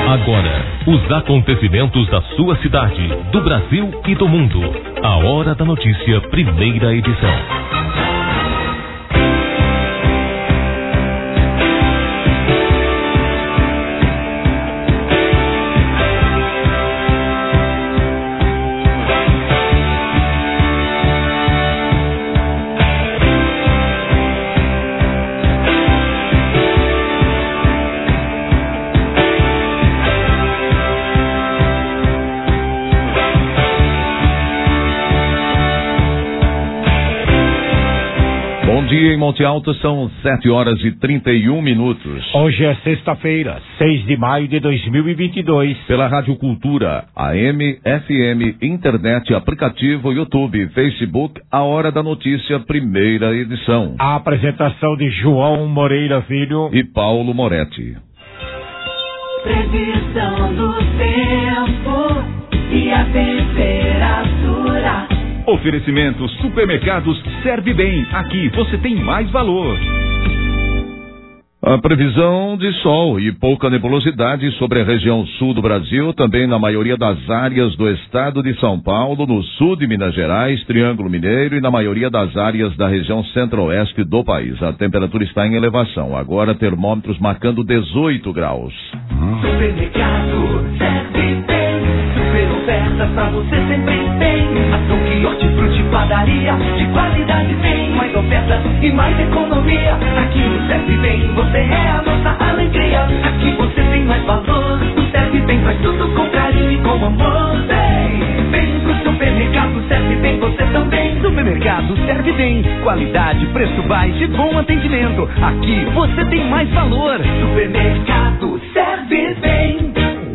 Agora, os acontecimentos da sua cidade, do Brasil e do mundo. A Hora da Notícia, primeira edição. Bom dia em Monte Alto, são 7h31. Hoje é sexta-feira, 6 de maio de 2022. Pela Rádio Cultura, AM, FM, internet, aplicativo, YouTube, Facebook, a Hora da Notícia, primeira edição. A apresentação de João Moreira Filho e Paulo Moretti. Previsão do tempo e a temperatura. Oferecimento Supermercados Serve Bem. Aqui você tem mais valor. A previsão de sol e pouca nebulosidade sobre a região sul do Brasil, também na maioria das áreas do estado de São Paulo, no sul de Minas Gerais, Triângulo Mineiro e na maioria das áreas da região centro-oeste do país. A temperatura está em elevação. Agora termômetros marcando 18 graus. Supermercado Serve Bem. Super ofertas pra você sempre tem. Ação que hortifruti, padaria, de qualidade tem. Mais ofertas e mais economia. Aqui no Serve Bem, você é a nossa alegria. Aqui você tem mais valor. O Serve Bem faz tudo com carinho e com amor. Vem pro supermercado Serve Bem, você também. Supermercado Serve Bem. Qualidade, preço baixo e bom atendimento. Aqui você tem mais valor. Supermercado Serve Bem.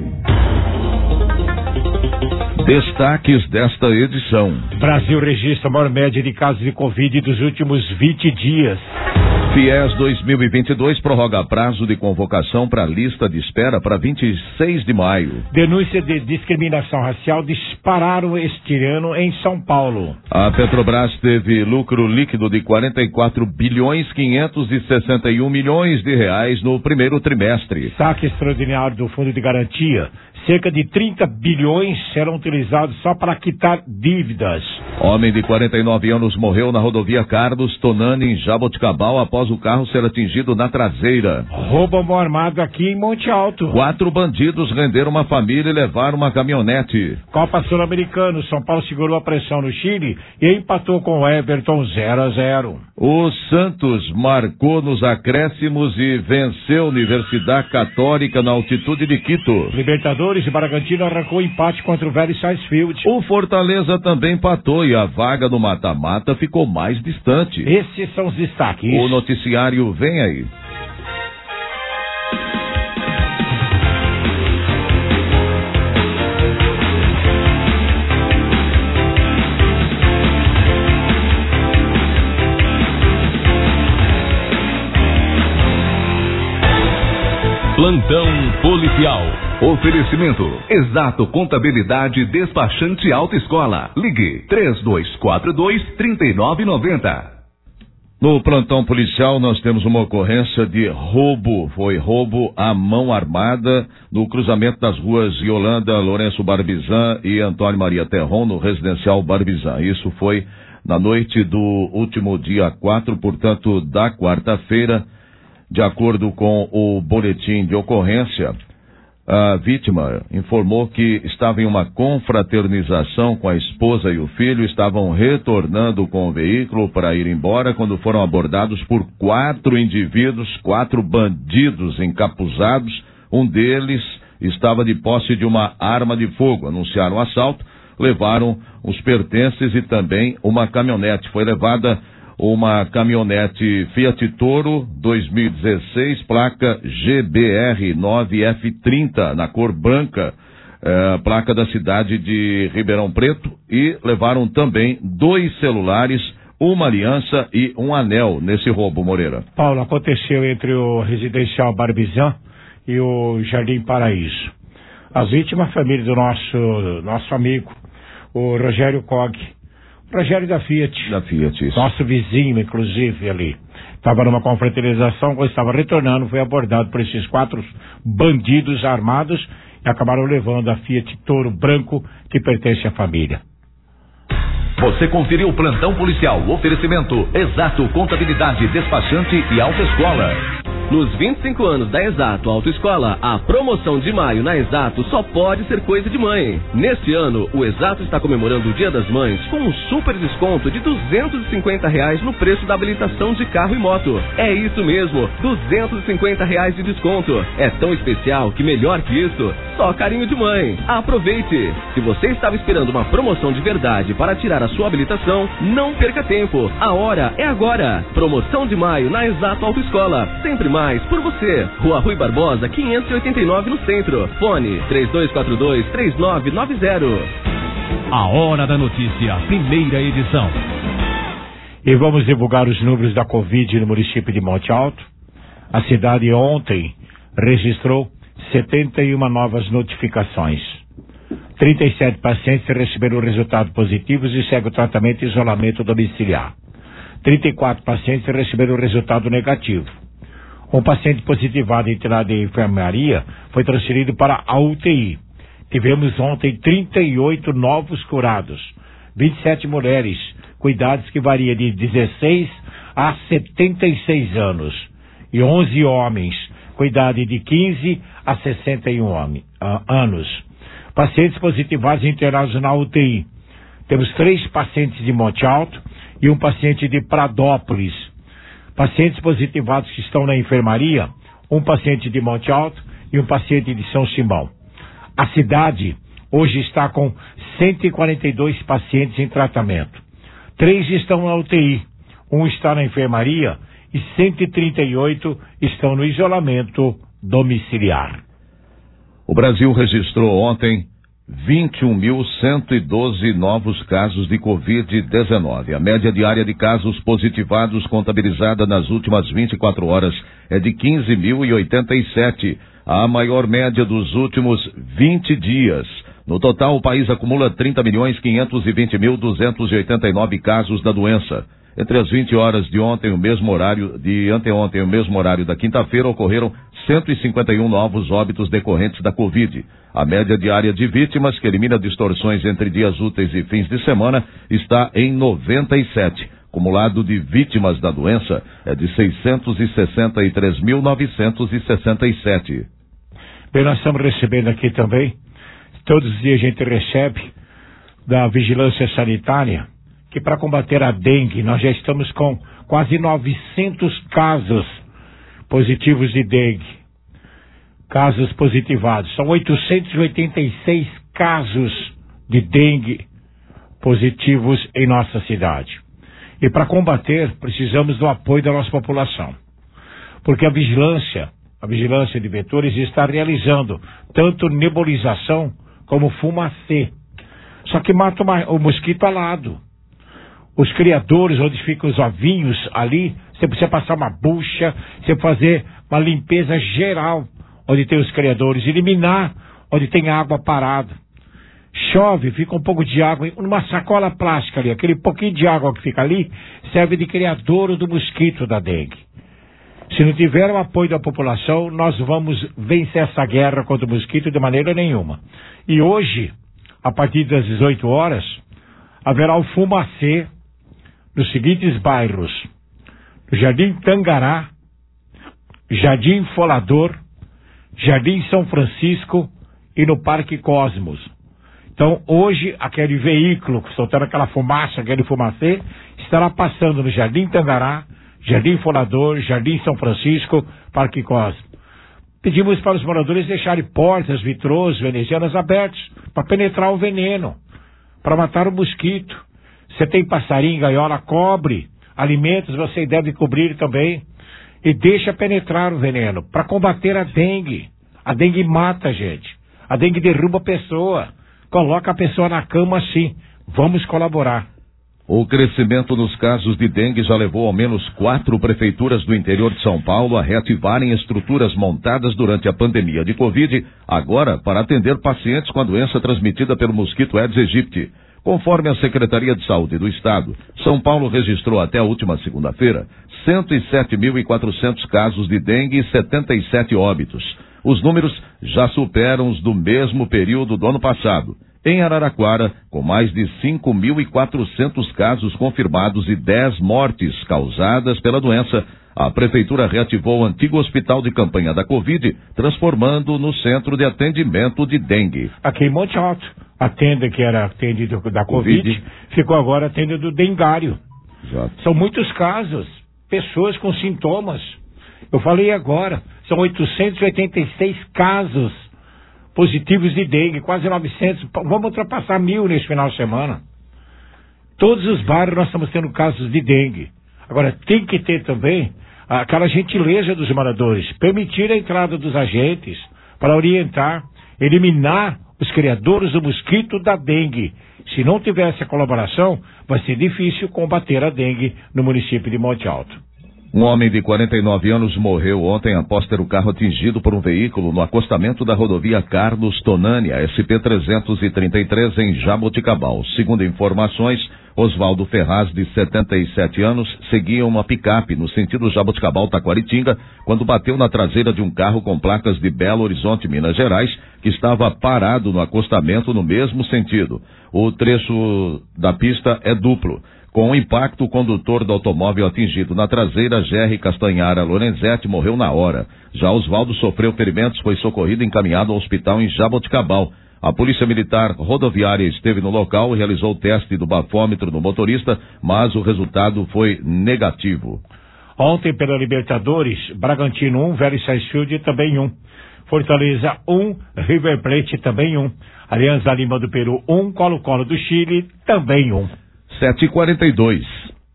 Destaques desta edição. Brasil registra a maior média de casos de Covid dos últimos 20 dias. FIES 2022 prorroga prazo de convocação para lista de espera para 26 de maio. Denúncias de discriminação racial dispararam este ano em São Paulo. A Petrobras teve lucro líquido de 44.561 milhões de reais no primeiro trimestre. Saque extraordinário do Fundo de Garantia. Cerca de 30 bilhões serão utilizados só para quitar dívidas. Homem de 49 anos morreu na rodovia Carlos Tonani, em Jaboticabal, após o carro ser atingido na traseira. Roubo à mão armada aqui em Monte Alto. 4 bandidos renderam uma família e levaram uma caminhonete. Copa Sul-Americana, São Paulo segurou a pressão no Chile e empatou com o Everton 0-0. O Santos marcou nos acréscimos e venceu a Universidade Católica na altitude de Quito. Libertadores e Bragantino arrancou empate contra o Vélez Sarsfield. O Fortaleza também empatou e a vaga no mata-mata ficou mais distante. Esses são os destaques. O noticiário vem aí. Plantão policial. Oferecimento Exato Contabilidade Despachante Autoescola. Ligue 3242-3990. No plantão policial nós temos uma ocorrência de roubo. Foi roubo à mão armada no cruzamento das ruas Yolanda, Lourenço Barbizan e Antônio Maria Terron, no residencial Barbizan. Isso foi na noite do último dia 4, portanto da quarta-feira. De acordo com o boletim de ocorrência, a vítima informou que estava em uma confraternização com a esposa e o filho, estavam retornando com o veículo para ir embora quando foram abordados por 4 indivíduos, 4 bandidos encapuzados. Um deles estava de posse de uma arma de fogo. Anunciaram o assalto, levaram os pertences e também uma caminhonete. Foi levada uma caminhonete Fiat Toro 2016, placa GBR 9F30, na cor branca, placa da cidade de Ribeirão Preto, e levaram também 2 celulares, uma aliança e um anel nesse roubo, Moreira. Paulo, aconteceu entre o residencial Barbizan e o Jardim Paraíso. As vítimas, a família do nosso amigo, o Rogério Cog. Tragédia da Fiat. Da Fiat, isso. Nosso vizinho, inclusive, ali. Estava numa confraternização, quando estava retornando, foi abordado por esses 4 bandidos armados e acabaram levando a Fiat Toro branco que pertence à família. Você conferiu o plantão policial. Oferecimento Exato Contabilidade, Despachante e Autoescola. Nos 25 anos da Exato Autoescola, a promoção de maio na Exato só pode ser coisa de mãe. Neste ano, o Exato está comemorando o Dia das Mães com um super desconto de R$250 no preço da habilitação de carro e moto. É isso mesmo, R$250 de desconto. É tão especial que melhor que isso, só carinho de mãe. Aproveite! Se você estava esperando uma promoção de verdade para tirar a sua habilitação, não perca tempo. A hora é agora. Promoção de maio na Exato Autoescola. Sempre mais por você. Rua Rui Barbosa, 589 no centro. Fone 3242-3990. A Hora da Notícia, primeira edição. E vamos divulgar os números da Covid no município de Monte Alto. A cidade ontem registrou 71 novas notificações. 37 pacientes receberam resultados positivos e segue o tratamento e isolamento domiciliar. 34 pacientes receberam resultado negativo. Um paciente positivado internado em enfermaria foi transferido para a UTI. Tivemos ontem 38 novos curados, 27 mulheres, cuidados que variam de 16 a 76 anos, e 11 homens, cuidado de 15 a 61 anos. Pacientes positivados internados na UTI. Temos 3 pacientes de Monte Alto e um paciente de Pradópolis. Pacientes positivados que estão na enfermaria, um paciente de Monte Alto e um paciente de São Simão. A cidade hoje está com 142 pacientes em tratamento. 3 estão na UTI, um está na enfermaria e 138 estão no isolamento domiciliar. O Brasil registrou ontem 21.112 novos casos de Covid-19. A média diária de casos positivados contabilizada nas últimas 24 horas é de 15.087, a maior média dos últimos 20 dias. No total, o país acumula 30.520.289 casos da doença. Entre as 20 horas de ontem, o mesmo horário de anteontem, o mesmo horário da quinta-feira, ocorreram 151 novos óbitos decorrentes da Covid. A média diária de vítimas, que elimina distorções entre dias úteis e fins de semana, está em 97. Acumulado de vítimas da doença é de 663.967. Bem, nós estamos recebendo aqui também, todos os dias a gente recebe da Vigilância Sanitária, que para combater a dengue, nós já estamos com quase 900 casos positivos de dengue. Casos positivados. São 886 casos de dengue positivos em nossa cidade. E para combater, precisamos do apoio da nossa população. Porque a vigilância de vetores está realizando tanto nebulização como fumacê. Só que mata o mosquito alado. Os criadores, onde ficam os ovinhos ali, você precisa passar uma bucha, você fazer uma limpeza geral, onde tem os criadores, eliminar onde tem água parada. Chove, fica um pouco de água, numa sacola plástica ali, aquele pouquinho de água que fica ali, serve de criadouro do mosquito da dengue. Se não tiver o apoio da população, nós vamos vencer essa guerra contra o mosquito de maneira nenhuma. E hoje, a partir das 18 horas, haverá o fumacê nos seguintes bairros: no Jardim Tangará, Jardim Folador, Jardim São Francisco e no Parque Cosmos. Então, hoje, aquele veículo soltando aquela fumaça, aquele fumacê, estará passando no Jardim Tangará, Jardim Folador, Jardim São Francisco, Parque Cosmos. Pedimos para os moradores deixarem portas, vitrôs, venezianas abertas para penetrar o veneno, para matar o mosquito. Você tem passarinho, gaiola, cobre. Alimentos você deve cobrir também. E deixa penetrar o veneno para combater a dengue. A dengue mata a gente. A dengue derruba a pessoa. Coloca a pessoa na cama assim. Vamos colaborar. O crescimento nos casos de dengue já levou ao menos 4 prefeituras do interior de São Paulo a reativarem estruturas montadas durante a pandemia de Covid, agora para atender pacientes com a doença transmitida pelo mosquito Aedes aegypti. Conforme a Secretaria de Saúde do Estado, São Paulo registrou até a última segunda-feira 107.400 casos de dengue e 77 óbitos. Os números já superam os do mesmo período do ano passado. Em Araraquara, com mais de 5.400 casos confirmados e 10 mortes causadas pela doença, a Prefeitura reativou o antigo hospital de campanha da Covid, transformando no centro de atendimento de dengue. Aqui em Monte Alto, a tenda que era atendida da Covid, ficou agora a tenda do dengário. Exato. São muitos casos, pessoas com sintomas. Eu falei agora, são 886 casos positivos de dengue, quase 900, vamos ultrapassar 1.000 nesse final de semana. Todos os bairros nós estamos tendo casos de dengue. Agora, tem que ter também aquela gentileza dos moradores, permitir a entrada dos agentes para orientar, eliminar os criadores do mosquito da dengue. Se não tiver essa colaboração, vai ser difícil combater a dengue no município de Monte Alto. Um homem de 49 anos morreu ontem após ter o carro atingido por um veículo no acostamento da rodovia Carlos Tonânia, SP-333, em Jaboticabal. Segundo informações, Oswaldo Ferraz, de 77 anos, seguia uma picape no sentido Jaboticabal-Taquaritinga, quando bateu na traseira de um carro com placas de Belo Horizonte, Minas Gerais, que estava parado no acostamento no mesmo sentido. O trecho da pista é duplo. Com o impacto, o condutor do automóvel atingido na traseira, Gerry Castanhara Lorenzetti, morreu na hora. Já Oswaldo sofreu ferimentos, foi socorrido e encaminhado ao hospital em Jaboticabal. A Polícia Militar Rodoviária esteve no local e realizou o teste do bafômetro do motorista, mas o resultado foi negativo. Ontem, pela Libertadores, Bragantino 1, Vélez Sarsfield também 1. Fortaleza 1, River Plate também 1. Alianza Lima do Peru 1, Colo-Colo do Chile também 1. 7h42.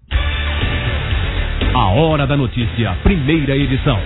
A Hora da Notícia, primeira edição.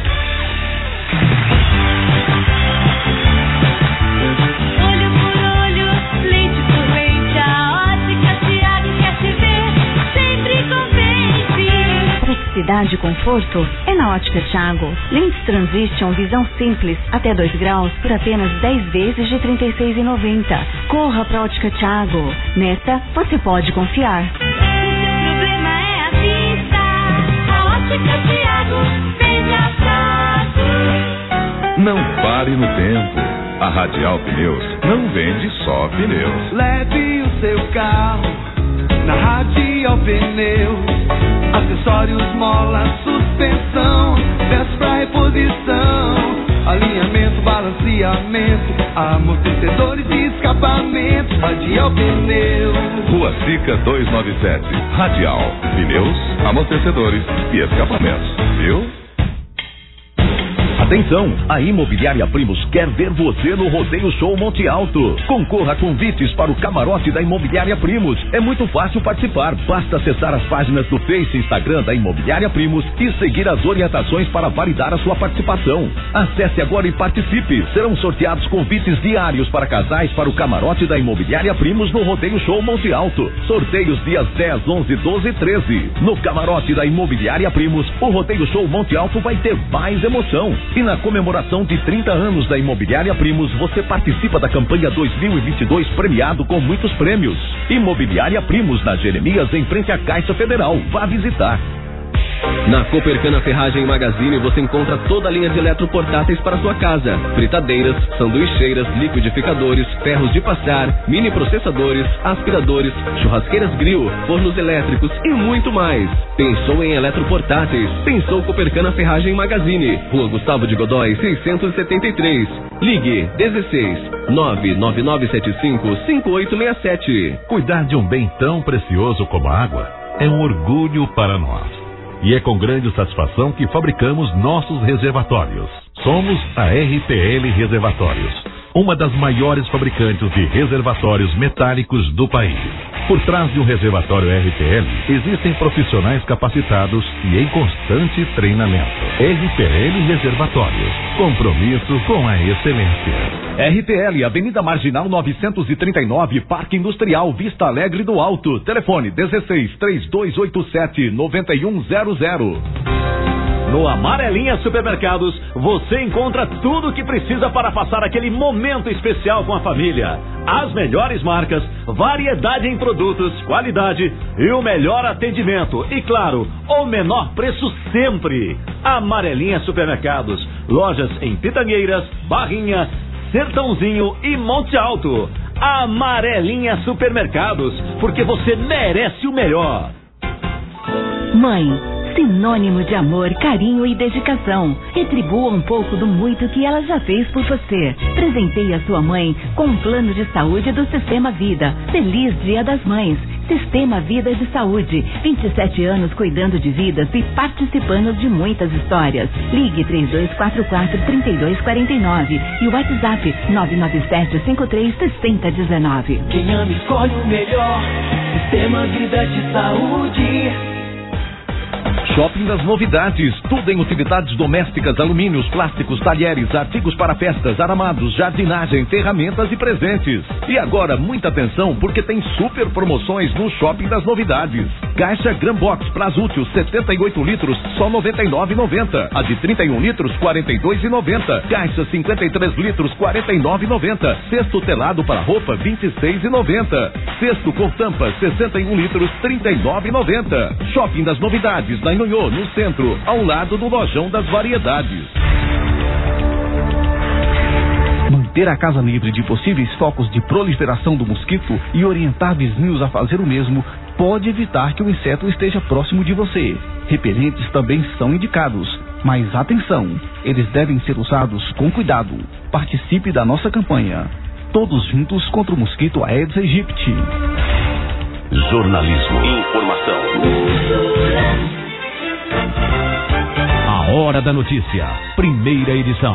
Olho por olho, leite por leite, a Ótica Thiago quer te ver sempre contente. Praticidade e conforto é na Ótica Thiago. Lentes Transition, visão simples, até 2 graus, por apenas 10 vezes de R$ 36,90. Corra pra Ótica Thiago. Nessa, você pode confiar. O seu problema é a vista. A Ótica Thiago vem de atraso. Não pare no tempo. A Radial Pneus não vende só pneus. Leve o seu carro na Radial Pneus. Acessórios, mola, suspensão, peças pra reposição, alinhamento, balanceamento, amortecedores e escapamento. Radial Pneus. Rua Sica 297. Radial Pneus, amortecedores e escapamentos. Viu? Atenção, a Imobiliária Primos quer ver você no Rodeio Show Monte Alto. Concorra a convites para o camarote da Imobiliária Primos. É muito fácil participar, basta acessar as páginas do Face e Instagram da Imobiliária Primos e seguir as orientações para validar a sua participação. Acesse agora e participe. Serão sorteados convites diários para casais para o camarote da Imobiliária Primos no Rodeio Show Monte Alto. Sorteios dias 10, 11, 12 e 13. No camarote da Imobiliária Primos, o Rodeio Show Monte Alto vai ter mais emoção. E na comemoração de 30 anos da Imobiliária Primos, você participa da campanha 2022 premiado com muitos prêmios. Imobiliária Primos, na Jeremias, em frente à Caixa Federal. Vá visitar. Na Copercana Ferragem Magazine você encontra toda a linha de eletroportáteis para sua casa. Fritadeiras, sanduicheiras, liquidificadores, ferros de passar, mini processadores, aspiradores, churrasqueiras grill, fornos elétricos e muito mais. Pensou em eletroportáteis? Pensou Copercana Ferragem Magazine. Rua Gustavo de Godói, 673. Ligue 16 99975-5867. Cuidar de um bem tão precioso como a água é um orgulho para nós. E é com grande satisfação que fabricamos nossos reservatórios. Somos a RPL Reservatórios, uma das maiores fabricantes de reservatórios metálicos do país. Por trás de um reservatório RPL, existem profissionais capacitados e em constante treinamento. RPL Reservatórios, compromisso com a excelência. RPL, Avenida Marginal 939, Parque Industrial, Vista Alegre do Alto. Telefone 16 3287 9100. No Amarelinha Supermercados, você encontra tudo o que precisa para passar aquele momento especial com a família. As melhores marcas, variedade em produtos, qualidade e o melhor atendimento. E claro, o menor preço sempre. Amarelinha Supermercados, lojas em Pitangueiras, Barrinha, Sertãozinho e Monte Alto. Amarelinha Supermercados, porque você merece o melhor. Mãe, sinônimo de amor, carinho e dedicação. Retribua um pouco do muito que ela já fez por você. Presenteie a sua mãe com um plano de saúde do Sistema Vida. Feliz Dia das Mães. Sistema Vida de Saúde. 27 anos cuidando de vidas e participando de muitas histórias. Ligue 3244-3249 e o WhatsApp 997-53-6019. Quem ama escolhe o melhor. Sistema Vida de Saúde. Shopping das Novidades, tudo em utilidades domésticas, alumínios, plásticos, talheres, artigos para festas, aramados, jardinagem, ferramentas e presentes. E agora, muita atenção, porque tem super promoções no Shopping das Novidades. Caixa Grambox Plasútil 78 litros, só R$ 99,90. A de 31 litros, R$ 42,90. Caixa 53 litros, R$ 49,90. Cesto telado para roupa, R$ 26,90. Cesto com tampa, 61 litros, R$ 39,90. Shopping das Novidades, na Inhonhô, no centro, ao lado do Lojão das Variedades. Manter a casa livre de possíveis focos de proliferação do mosquito e orientar vizinhos a fazer o mesmo pode evitar que o inseto esteja próximo de você. Repelentes também são indicados, mas atenção, eles devem ser usados com cuidado. Participe da nossa campanha. Todos juntos contra o mosquito Aedes aegypti. Jornalismo e informação. A Hora da Notícia, primeira edição.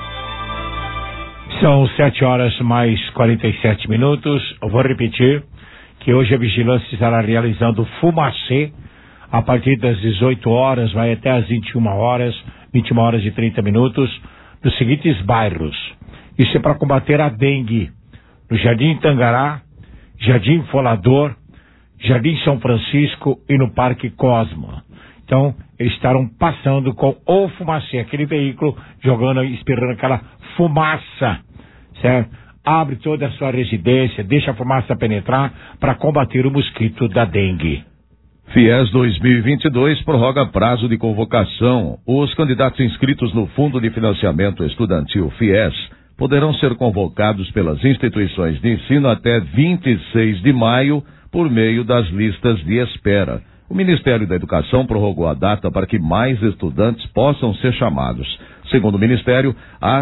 São 7h mais 47. Eu vou repetir que hoje a vigilância estará realizando fumacê a partir das 18 horas, vai até as 21 horas e 30 minutos, nos seguintes bairros. Isso é para combater a dengue, no Jardim Tangará, Jardim Folador, Jardim São Francisco e no Parque Cosmo. Então, eles estarão passando com o fumacê, aquele veículo jogando, espirrando aquela fumaça, certo? Abre toda a sua residência, deixa a fumaça penetrar para combater o mosquito da dengue. FIES 2022 prorroga prazo de convocação. Os candidatos inscritos no Fundo de Financiamento Estudantil FIES poderão ser convocados pelas instituições de ensino até 26 de maio por meio das listas de espera. O Ministério da Educação prorrogou a data para que mais estudantes possam ser chamados. Segundo o Ministério, há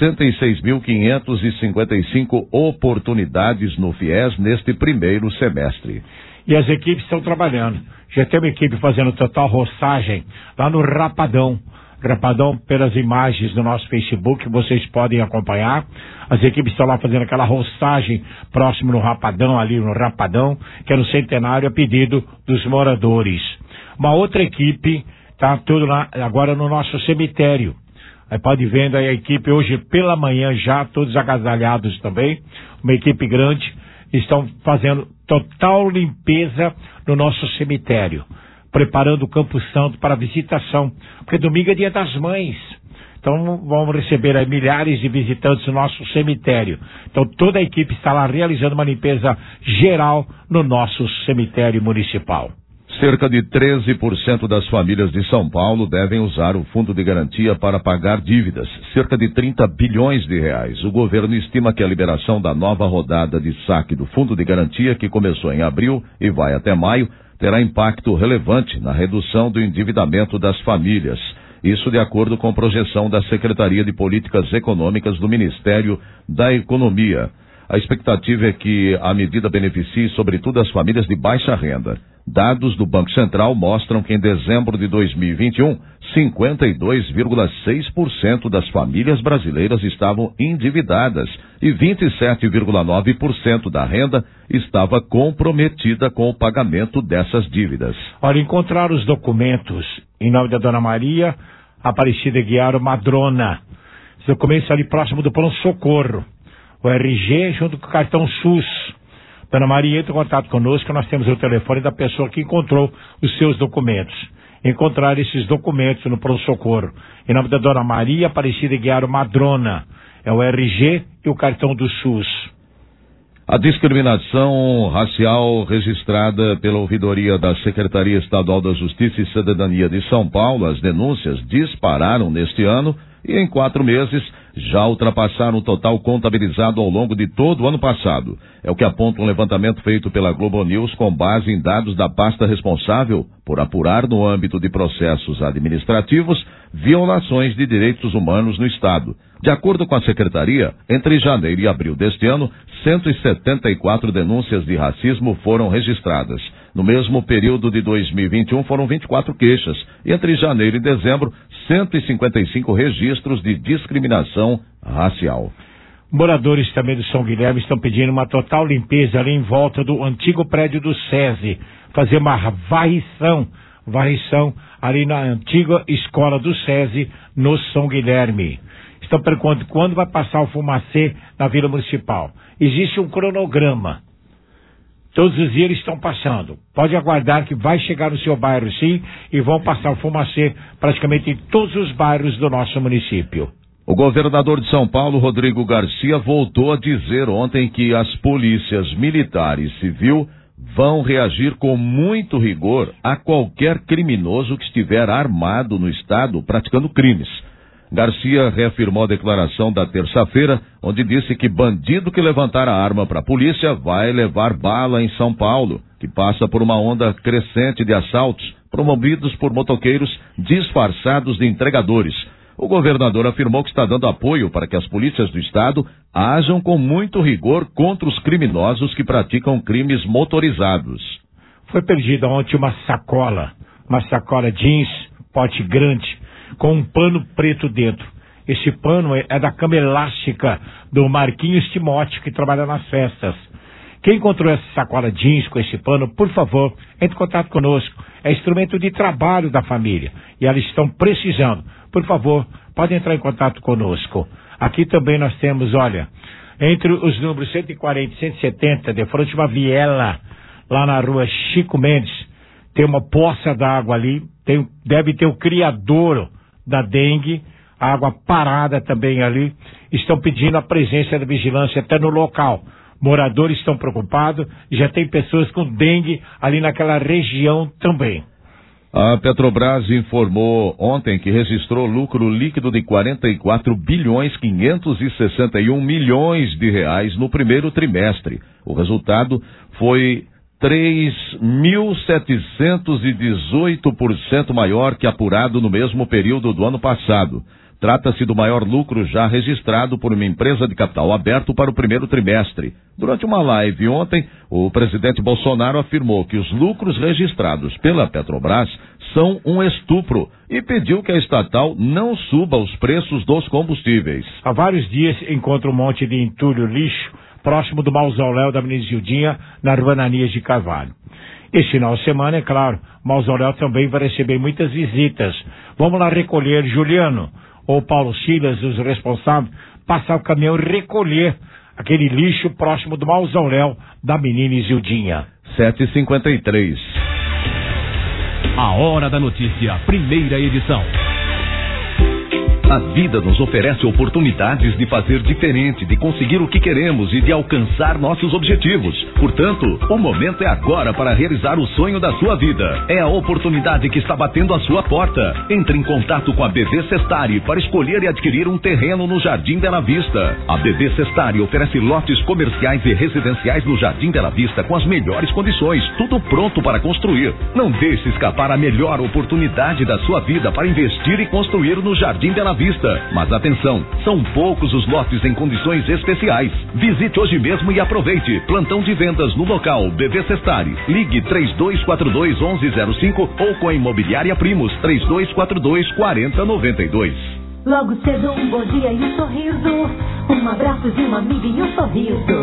66.555 oportunidades no FIES neste primeiro semestre. E as equipes estão trabalhando. Já tem uma equipe fazendo total roçagem lá no Rapadão. Rapadão, pelas imagens do nosso Facebook, vocês podem acompanhar. As equipes estão lá fazendo aquela roçagem próximo no Rapadão, ali no Rapadão, que é no Centenário, a pedido dos moradores. Uma outra equipe está tudo lá agora no nosso cemitério. Aí pode ver aí a equipe hoje pela manhã já, todos agasalhados também, uma equipe grande, estão fazendo total limpeza no nosso cemitério, preparando o Campo Santo para visitação, porque domingo é Dia das Mães. Então vamos receber aí milhares de visitantes no nosso cemitério. Então toda a equipe está lá realizando uma limpeza geral no nosso cemitério municipal. Cerca de 13% das famílias de São Paulo devem usar o Fundo de Garantia para pagar dívidas, cerca de 30 bilhões de reais. O governo estima que a liberação da nova rodada de saque do Fundo de Garantia, que começou em abril e vai até maio, terá impacto relevante na redução do endividamento das famílias. Isso de acordo com projeção da Secretaria de Políticas Econômicas do Ministério da Economia. A expectativa é que a medida beneficie sobretudo as famílias de baixa renda. Dados do Banco Central mostram que em dezembro de 2021, 52,6% das famílias brasileiras estavam endividadas e 27,9% da renda estava comprometida com o pagamento dessas dívidas. Olha, encontrar os documentos em nome da Dona Maria Aparecida Guiaro Madrona. Os documentos ali próximo do Pronto Socorro. O RG junto com o cartão SUS. Dona Maria, entra em contato conosco, nós temos o telefone da pessoa que encontrou os seus documentos. encontrar esses documentos no pronto-socorro. Em nome da dona Maria Aparecida Guiaro Madrona. É o RG e o cartão do SUS. A discriminação racial registrada pela ouvidoria da Secretaria Estadual da Justiça e Cidadania de São Paulo, as denúncias dispararam neste ano e em 4 meses já ultrapassaram o total contabilizado ao longo de todo o ano passado. É o que aponta um levantamento feito pela Globo News com base em dados da pasta responsável por apurar no âmbito de processos administrativos violações de direitos humanos no Estado. De acordo com a Secretaria, entre janeiro e abril deste ano, 174 denúncias de racismo foram registradas. No mesmo período de 2021, foram 24 queixas. E entre janeiro e dezembro, 155 registros de discriminação racial. Moradores também do São Guilherme estão pedindo uma total limpeza ali em volta do antigo prédio do SESI. Fazer uma varrição ali na antiga escola do SESI, no São Guilherme. Estão perguntando quando vai passar o fumacê na Vila Municipal. Existe um cronograma. Todos os dias eles estão passando. Pode aguardar que vai chegar no seu bairro sim e vão passar o fumacê praticamente em todos os bairros do nosso município. O governador de São Paulo, Rodrigo Garcia, voltou a dizer ontem que as polícias militar e civil vão reagir com muito rigor a qualquer criminoso que estiver armado no estado praticando crimes. Garcia reafirmou a declaração da terça-feira, onde disse que bandido que levantar a arma para a polícia vai levar bala em São Paulo, que passa por uma onda crescente de assaltos promovidos por motoqueiros disfarçados de entregadores. O governador afirmou que está dando apoio para que as polícias do estado ajam com muito rigor contra os criminosos que praticam crimes motorizados. Foi perdida ontem uma sacola jeans, pote grande, com um pano preto dentro. Esse pano é da cama elástica do Marquinhos Timóteo, que trabalha nas festas. Quem encontrou essa sacola jeans com esse pano, por favor, entre em contato conosco. É instrumento de trabalho da família e elas estão precisando. Por favor, pode entrar em contato conosco. Aqui também nós temos, olha, entre os números 140 e 170, de frente a uma viela, lá na rua Chico Mendes, tem uma poça d'água ali, deve ter o criador da dengue, água parada também ali. Estão pedindo a presença da vigilância até no local. Moradores estão preocupados e já tem pessoas com dengue ali naquela região também. A Petrobras informou ontem que registrou lucro líquido de 44.561 milhões de reais no primeiro trimestre. O resultado foi 3.718% maior que apurado no mesmo período do ano passado. Trata-se do maior lucro já registrado por uma empresa de capital aberto para o primeiro trimestre. Durante uma live ontem, o presidente Bolsonaro afirmou que os lucros registrados pela Petrobras são um estupro e pediu que a estatal não suba os preços dos combustíveis. Há vários dias encontra um monte de entulho, lixo, próximo do mausoléu da Menina Zildinha, na rua Ananias de Carvalho. Este final de semana, é claro, o mausoléu também vai receber muitas visitas. Vamos lá recolher, Juliano ou Paulo Silas, os responsáveis, passar o caminhão e recolher aquele lixo próximo do mausoléu da Menina Zildinha. 7h53. A Hora da Notícia, primeira edição. A vida nos oferece oportunidades de fazer diferente, de conseguir o que queremos e de alcançar nossos objetivos. Portanto, o momento é agora para realizar o sonho da sua vida. É a oportunidade que está batendo à sua porta. Entre em contato com a BV Sestari para escolher e adquirir um terreno no Jardim Bela Vista. A BV Sestari oferece lotes comerciais e residenciais no Jardim Bela Vista com as melhores condições, tudo pronto para construir. Não deixe escapar a melhor oportunidade da sua vida para investir e construir no Jardim Bela Vista. Mas atenção, são poucos os lotes em condições especiais. Visite hoje mesmo e aproveite. Plantão de vendas no local BV Sestari. Ligue 3242-1105 ou com a Imobiliária Primos 3242-4092. Logo cedo um bom dia e um sorriso, um abraço de uma amiga e um sorriso.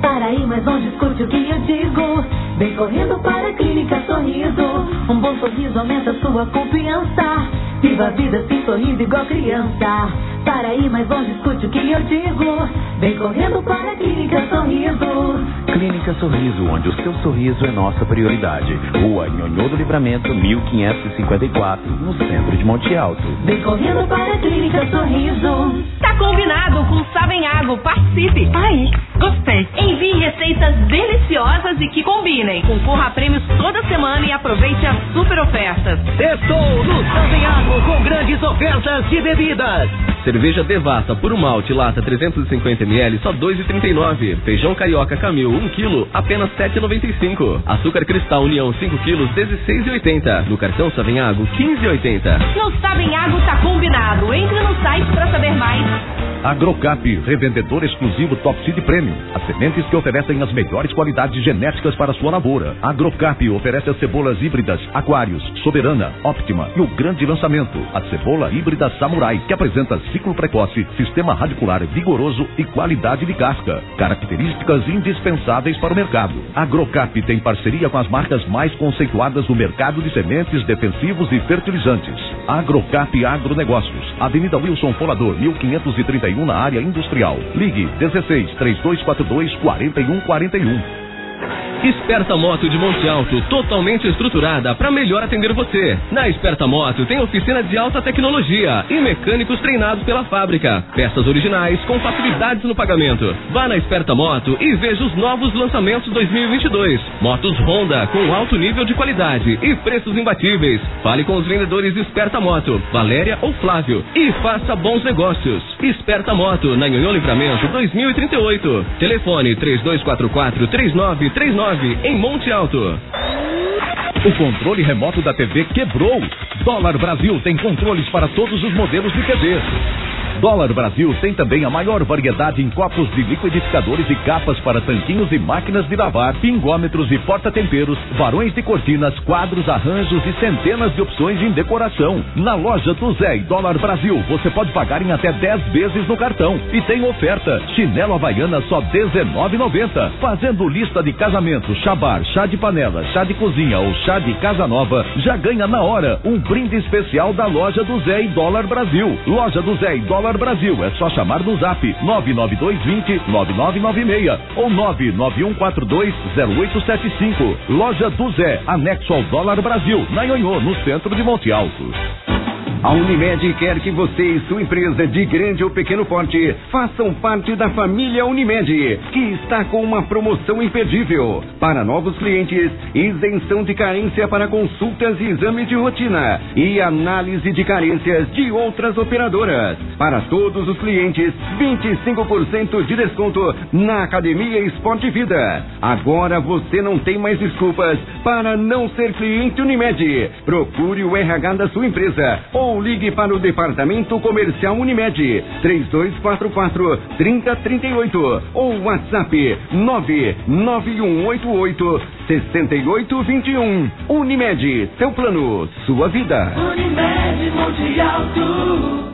Para ir mais longe, escute o que eu digo. Vem correndo para a Clínica Sorriso. Um bom sorriso aumenta sua confiança. Viva a vida assim sorrindo igual criança. Para ir mais longe, escute o que eu digo. Vem correndo para a Clínica Sorriso. Clínica Sorriso, onde o seu sorriso é nossa prioridade. Rua Nhonhô do Livramento, 1554, no centro de Monte Alto. Vem correndo para a Clínica Sorriso. Tá combinado com Savenhago, participe. Aí, gostei. Envie receitas deliciosas e que combinem. Concorra a prêmios toda semana e aproveite as super ofertas. Estou no Savenhago com grandes ofertas de bebidas. Cerveja Devassa Puro Malte lata 350ml só R$ 2,39. Feijão Carioca Camil 1 kg apenas R$ 7,95. Açúcar Cristal União 5 kg R$ 16,80. No cartão Savenhago R$ 15,80. No Savenhago tá combinado. Entre no site para saber mais. Agrocap, revendedor exclusivo Top Seed Premium. As sementes que oferecem as melhores qualidades genéticas para sua lavoura. Agrocap oferece as cebolas híbridas Aquários, Soberana, Optima e o grande lançamento, a cebola híbrida Samurai, que apresenta ciclo precoce, sistema radicular vigoroso e qualidade de casca. Características indispensáveis para o mercado. Agrocap tem parceria com as marcas mais conceituadas do mercado de sementes, defensivos e fertilizantes. Agrocap Agronegócios, Avenida Wilson Folador, 1531, na área industrial. Ligue 16-3242-4141. Esperta Moto de Monte Alto, totalmente estruturada para melhor atender você. Na Esperta Moto tem oficina de alta tecnologia e mecânicos treinados pela fábrica. Peças originais com facilidades no pagamento. Vá na Esperta Moto e veja os novos lançamentos 2022. Motos Honda com alto nível de qualidade e preços imbatíveis. Fale com os vendedores Esperta Moto, Valéria ou Flávio, e faça bons negócios. Esperta Moto, na Nhonhô Livramento 2038. Telefone 3244-3939. Em Monte Alto. O controle remoto da TV quebrou. Dólar Brasil tem controles para todos os modelos de TVs. Dólar Brasil tem também a maior variedade em copos de liquidificadores e capas para tanquinhos e máquinas de lavar, pingômetros e porta-temperos, varões de cortinas, quadros, arranjos e centenas de opções em decoração. Na loja do Zé e Dólar Brasil, você pode pagar em até 10 vezes no cartão. E tem oferta, chinelo Havaiana só R$19,90. Fazendo lista de casamento, chá bar, chá de panela, chá de cozinha ou chá de casa nova, já ganha na hora um brinde especial da loja do Zé e Dólar Brasil. Loja do Zé e Dólar Brasil, é só chamar no zap 99220-9996 ou 99142-0875. Loja do Zé, anexo ao Dólar Brasil, na Nhonhô, no centro de Monte Alto. A Unimed quer que você e sua empresa de grande ou pequeno porte façam parte da família Unimed, que está com uma promoção imperdível. Para novos clientes, isenção de carência para consultas e exames de rotina e análise de carências de outras operadoras. Para todos os clientes, 25% de desconto na Academia Esporte Vida. Agora você não tem mais desculpas para não ser cliente Unimed. Procure o RH da sua empresa ou ligue para o Departamento Comercial Unimed 3244-3038 ou WhatsApp 99188-6821. Unimed, seu plano, sua vida. Unimed Monte Alto.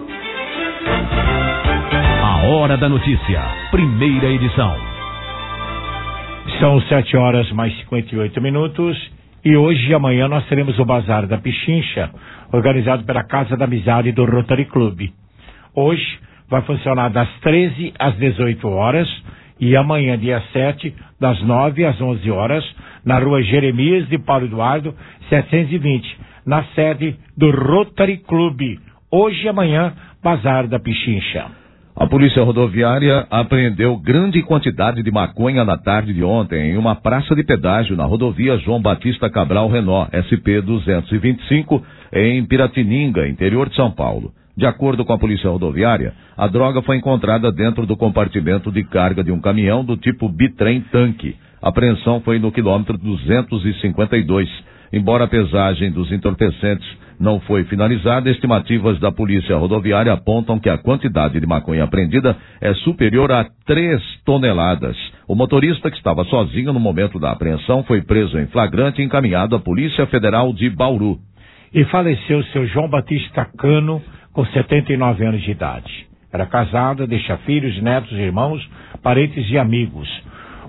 A Hora da Notícia, primeira edição. São 7h mais 58. E hoje e amanhã nós teremos o Bazar da Pichincha, organizado pela Casa da Amizade do Rotary Club. Hoje vai funcionar das 13 às 18 horas e amanhã, dia 7, das 9 às 11 horas, na rua Jeremias de Paulo Eduardo, 720, na sede do Rotary Club. Hoje e amanhã, Bazar da Pichincha. A Polícia Rodoviária apreendeu grande quantidade de maconha na tarde de ontem em uma praça de pedágio na rodovia João Batista Cabral Renault, SP 225, em Piratininga, interior de São Paulo. De acordo com a Polícia Rodoviária, a droga foi encontrada dentro do compartimento de carga de um caminhão do tipo bitrem tanque. A apreensão foi no quilômetro 252. Embora a pesagem dos entorpecentes não foi finalizada, estimativas da Polícia Rodoviária apontam que a quantidade de maconha apreendida é superior a 3 toneladas. O motorista, que estava sozinho no momento da apreensão, foi preso em flagrante e encaminhado à Polícia Federal de Bauru. E faleceu seu João Batista Cano, com 79 anos de idade. Era casado, deixa filhos, netos, irmãos, parentes e amigos.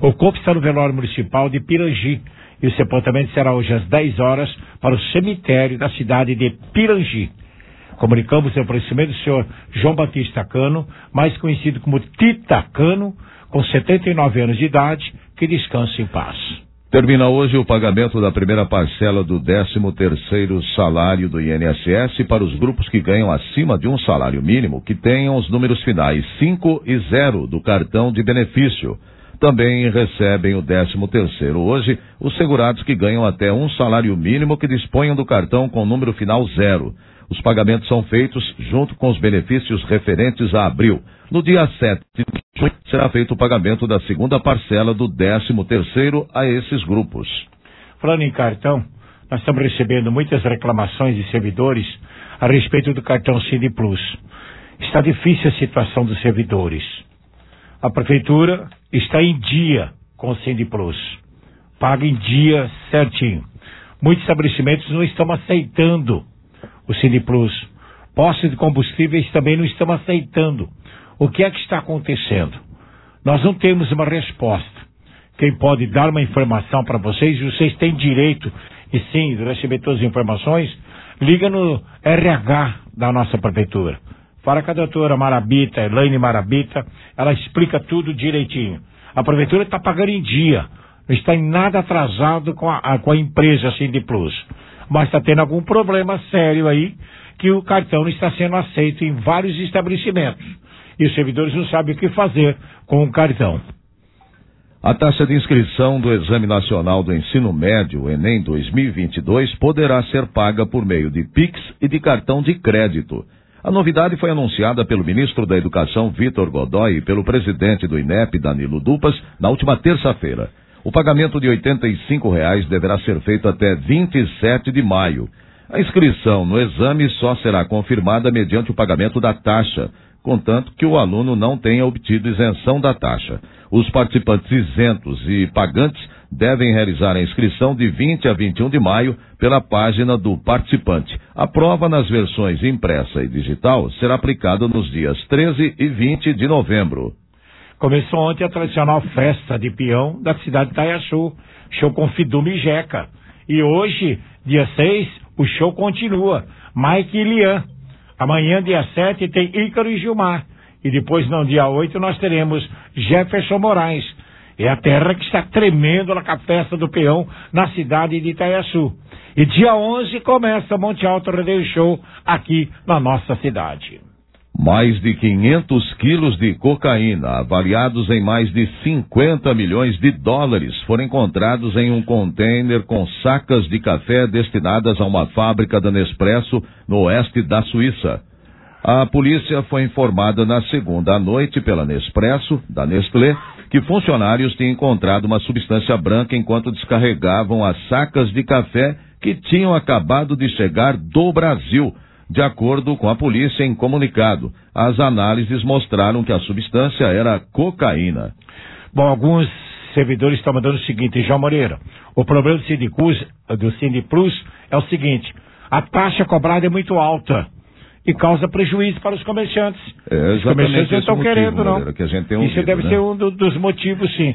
O corpo está no velório municipal de Pirangi e o sepultamento será hoje às 10 horas para o cemitério da cidade de Pirangi. Comunicamos o falecimento do senhor João Batista Cano, mais conhecido como Tita Cano, com 79 anos de idade, que descanse em paz. Termina hoje o pagamento da primeira parcela do 13º salário do INSS para os grupos que ganham acima de um salário mínimo que tenham os números finais 5 e 0 do cartão de benefício. Também recebem o 13º hoje os segurados que ganham até um salário mínimo que disponham do cartão com número final 0. Os pagamentos são feitos junto com os benefícios referentes a abril. No dia 7 de junho será feito o pagamento da segunda parcela do 13º a esses grupos. Falando em cartão, nós estamos recebendo muitas reclamações de servidores a respeito do cartão Cine Plus. Está difícil a situação dos servidores. A prefeitura está em dia com o Cine Plus. Paga em dia certinho. Muitos estabelecimentos não estão aceitando o Cine Plus. Postos de combustíveis também não estão aceitando. O que é que está acontecendo? Nós não temos uma resposta. Quem pode dar uma informação para vocês, vocês têm direito, e sim, de receber todas as informações, liga no RH da nossa prefeitura. Fala com a doutora Marabita, Elaine Marabita, ela explica tudo direitinho. A prefeitura está pagando em dia, não está em nada atrasado com a empresa Cine Plus. Mas está tendo algum problema sério aí, que o cartão não está sendo aceito em vários estabelecimentos. E os servidores não sabem o que fazer com o cartão. A taxa de inscrição do Exame Nacional do Ensino Médio, Enem 2022, poderá ser paga por meio de Pix e de cartão de crédito. A novidade foi anunciada pelo ministro da Educação, Vitor Godoy, e pelo presidente do INEP, Danilo Dupas, na última terça-feira. O pagamento de R$ 85 deverá ser feito até 27 de maio. A inscrição no exame só será confirmada mediante o pagamento da taxa, contanto que o aluno não tenha obtido isenção da taxa. Os participantes isentos e pagantes devem realizar a inscrição de 20 a 21 de maio pela página do participante. A prova nas versões impressa e digital será aplicada nos dias 13 e 20 de novembro. Começou ontem a tradicional festa de peão da cidade de Itaiaçu, show com Fidume e Jeca. E hoje, dia 6, o show continua, Mike e Lian. Amanhã, dia 7, tem Ícaro e Gilmar. E depois, no dia 8, nós teremos Jefferson Moraes. É a terra que está tremendo com a festa do peão na cidade de Itaiaçu. E dia 11 começa o Monte Alto Rodeio Show aqui na nossa cidade. Mais de 500 quilos de cocaína, avaliados em mais de 50 milhões de dólares, foram encontrados em um container com sacas de café destinadas a uma fábrica da Nespresso no oeste da Suíça. A polícia foi informada na segunda à noite pela Nespresso, da Nestlé, que funcionários tinham encontrado uma substância branca enquanto descarregavam as sacas de café que tinham acabado de chegar do Brasil. De acordo com a polícia em comunicado, as análises mostraram que a substância era cocaína. Bom, alguns servidores estão mandando o seguinte, João Moreira, o problema do Cine Plus é o seguinte, a taxa cobrada é muito alta e causa prejuízo para os comerciantes. Os comerciantes não estão querendo, não. Que a gente tem ouvido, isso deve ser um dos motivos, sim.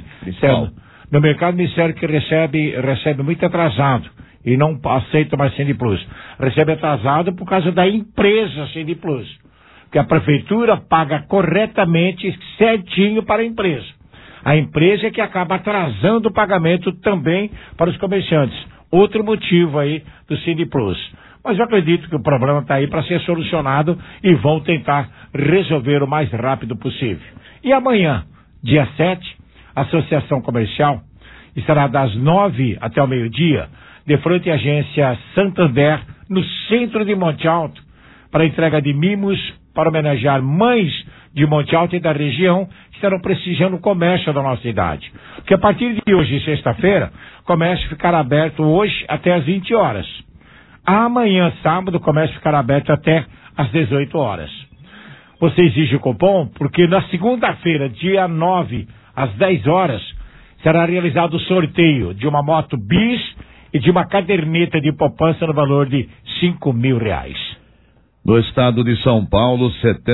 No mercado, me disseram que recebe muito atrasado. E não aceita mais Cine Plus. Recebe atrasado por causa da empresa Cine Plus. Porque a prefeitura paga corretamente, certinho para a empresa. A empresa é que acaba atrasando o pagamento também para os comerciantes. Outro motivo aí do Cine Plus. Mas eu acredito que o problema está aí para ser solucionado e vão tentar resolver o mais rápido possível. E amanhã, dia 7, a Associação Comercial estará das 9 até o meio-dia, de frente à agência Santander, no centro de Monte Alto, para entrega de mimos para homenagear mães de Monte Alto e da região que estarão prestigiando o comércio da nossa cidade. Porque a partir de hoje, sexta-feira, o comércio ficará aberto hoje até às 20 horas. Amanhã, sábado, o comércio ficará aberto até às 18 horas. Você exige o cupom porque na segunda-feira, dia 9, às 10 horas, será realizado o sorteio de uma moto bis e de uma caderneta de poupança no valor de R$5.000. No estado de São Paulo,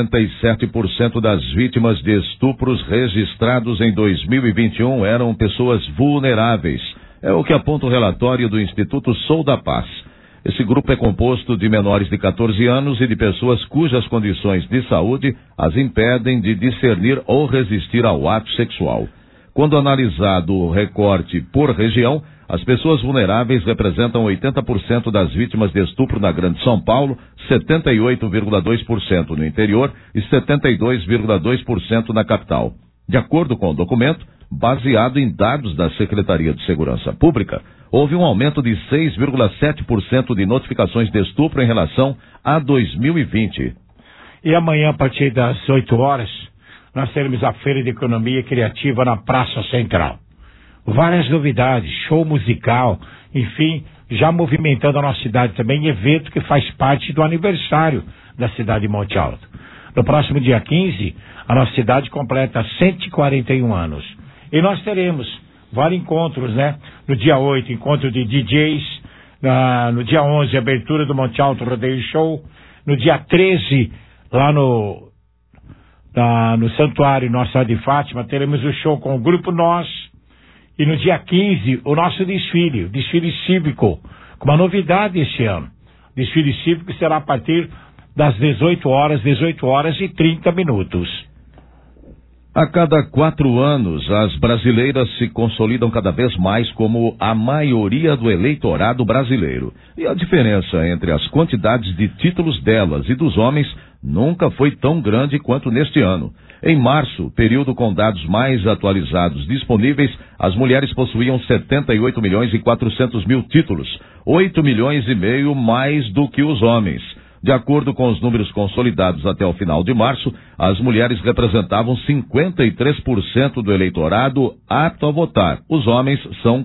77% das vítimas de estupros registrados em 2021 eram pessoas vulneráveis. É o que aponta o relatório do Instituto Sou da Paz. Esse grupo é composto de menores de 14 anos e de pessoas cujas condições de saúde as impedem de discernir ou resistir ao ato sexual. Quando analisado o recorte por região, as pessoas vulneráveis representam 80% das vítimas de estupro na Grande São Paulo, 78,2% no interior e 72,2% na capital. De acordo com o documento, baseado em dados da Secretaria de Segurança Pública, houve um aumento de 6,7% de notificações de estupro em relação a 2020. E amanhã, a partir das 8 horas, nós teremos a Feira de Economia Criativa na Praça Central. Várias novidades, show musical, enfim, já movimentando a nossa cidade também, evento que faz parte do aniversário da cidade de Monte Alto. No próximo dia 15, a nossa cidade completa 141 anos. E nós teremos vários encontros, né? No dia 8, encontro de DJs, no dia 11, abertura do Monte Alto Rodeio Show, no dia 13, lá no Santuário Nossa Senhora de Fátima, teremos o show com o Grupo Nós. E no dia 15, o nosso desfile cívico, com uma novidade este ano. O desfile cívico será a partir das 18 horas e 30 minutos. A cada 4 anos, as brasileiras se consolidam cada vez mais como a maioria do eleitorado brasileiro. E a diferença entre as quantidades de títulos delas e dos homens nunca foi tão grande quanto neste ano. Em março, período com dados mais atualizados disponíveis, as mulheres possuíam 78 milhões e 400 mil títulos, 8 milhões e meio mais do que os homens. De acordo com os números consolidados até o final de março, as mulheres representavam 53% do eleitorado apto a votar. Os homens são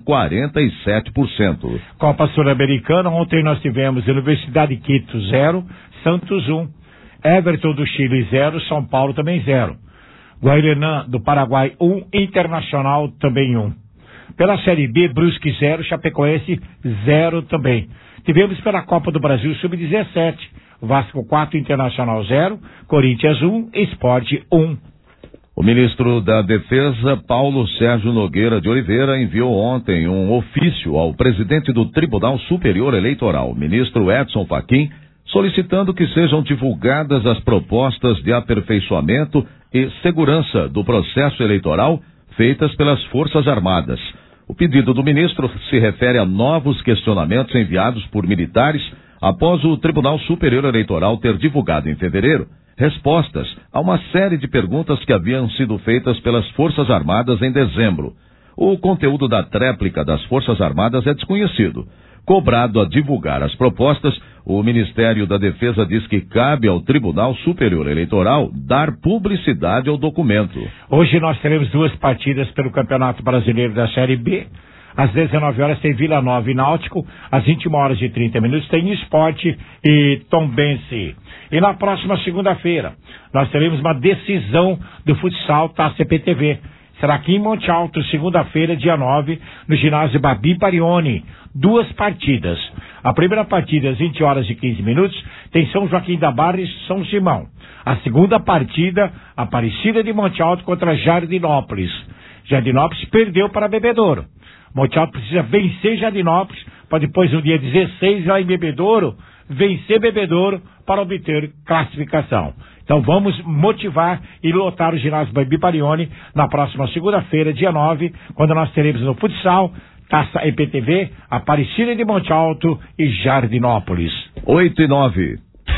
47%. Copa Sul-Americana, ontem nós tivemos Universidade Quito 0, Santos 1, Everton do Chile 0, São Paulo também 0. Guairenã do Paraguai 1, Internacional também 1. Pela Série B, Brusque 0, Chapecoense 0 também. Tivemos pela Copa do Brasil Sub-17, Vasco 4, Internacional 0, Corinthians 1, Sport 1. O ministro da Defesa, Paulo Sérgio Nogueira de Oliveira, enviou ontem um ofício ao presidente do Tribunal Superior Eleitoral, ministro Edson Fachin, solicitando que sejam divulgadas as propostas de aperfeiçoamento e segurança do processo eleitoral feitas pelas Forças Armadas. O pedido do ministro se refere a novos questionamentos enviados por militares após o Tribunal Superior Eleitoral ter divulgado em fevereiro respostas a uma série de perguntas que haviam sido feitas pelas Forças Armadas em dezembro. O conteúdo da tréplica das Forças Armadas é desconhecido. Cobrado a divulgar as propostas, o Ministério da Defesa diz que cabe ao Tribunal Superior Eleitoral dar publicidade ao documento. Hoje nós teremos 2 partidas pelo Campeonato Brasileiro da Série B. Às 19 horas tem Vila Nova e Náutico, às 21 horas e 30 minutos tem Esporte e Tombense. E na próxima segunda-feira nós teremos uma decisão do futsal Taça CPTV. Será aqui em Monte Alto, segunda-feira, dia 9, no ginásio Babi Parione. 2 partidas. A primeira partida, às 20 horas e 15 minutos, tem São Joaquim da Barra e São Simão. A segunda partida, Aparecida de Monte Alto contra Jardinópolis. Jardinópolis perdeu para Bebedouro. Monte Alto precisa vencer Jardinópolis, para depois, no dia 16, lá em Bebedouro, vencer Bebedouro para obter classificação. Então vamos motivar e lotar o ginásio Babi Parione na próxima segunda-feira, dia 9, quando nós teremos no futsal, Taça EPTV, Aparecida de Monte Alto e Jardinópolis. 8 e 9.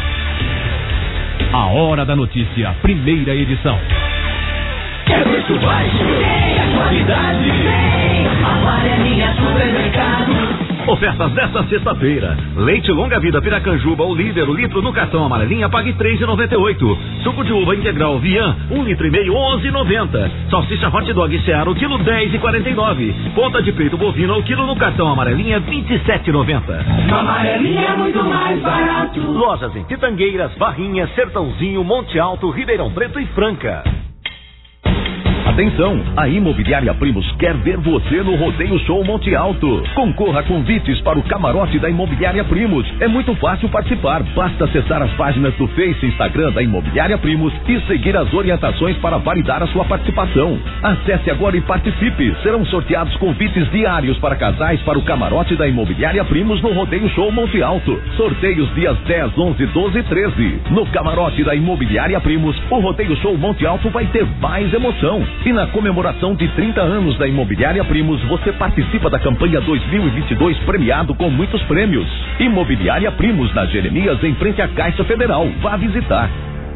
A Hora da Notícia, primeira edição. É preço baixo, tem a qualidade, tem Amarelinha Supermercado. Ofertas desta sexta-feira. Leite longa vida Piracanjuba, o líder, o litro no cartão Amarelinha, pague R$3,98. Suco de uva integral Vian, 1,5 litro, R$11,90. Salsicha Hot Dog Seara, o quilo R$10,49. Ponta de peito bovino, o quilo no cartão Amarelinha, R$27,90. Amarelinha é muito mais barato. Lojas em Pitangueiras, Barrinha, Sertãozinho, Monte Alto, Ribeirão Preto e Franca. Atenção, a Imobiliária Primos quer ver você no Rodeio Show Monte Alto. Concorra a convites para o camarote da Imobiliária Primos. É muito fácil participar, basta acessar as páginas do Face e Instagram da Imobiliária Primos e seguir as orientações para validar a sua participação. Acesse agora e participe. Serão sorteados convites diários para casais para o camarote da Imobiliária Primos no Rodeio Show Monte Alto. Sorteios dias 10, 11, 12 e 13. No camarote da Imobiliária Primos, o Rodeio Show Monte Alto vai ter mais emoção. E na comemoração de 30 anos da Imobiliária Primos, você participa da campanha 2022 premiado com muitos prêmios. Imobiliária Primos, na Jeremias, em frente à Caixa Federal. Vá visitar.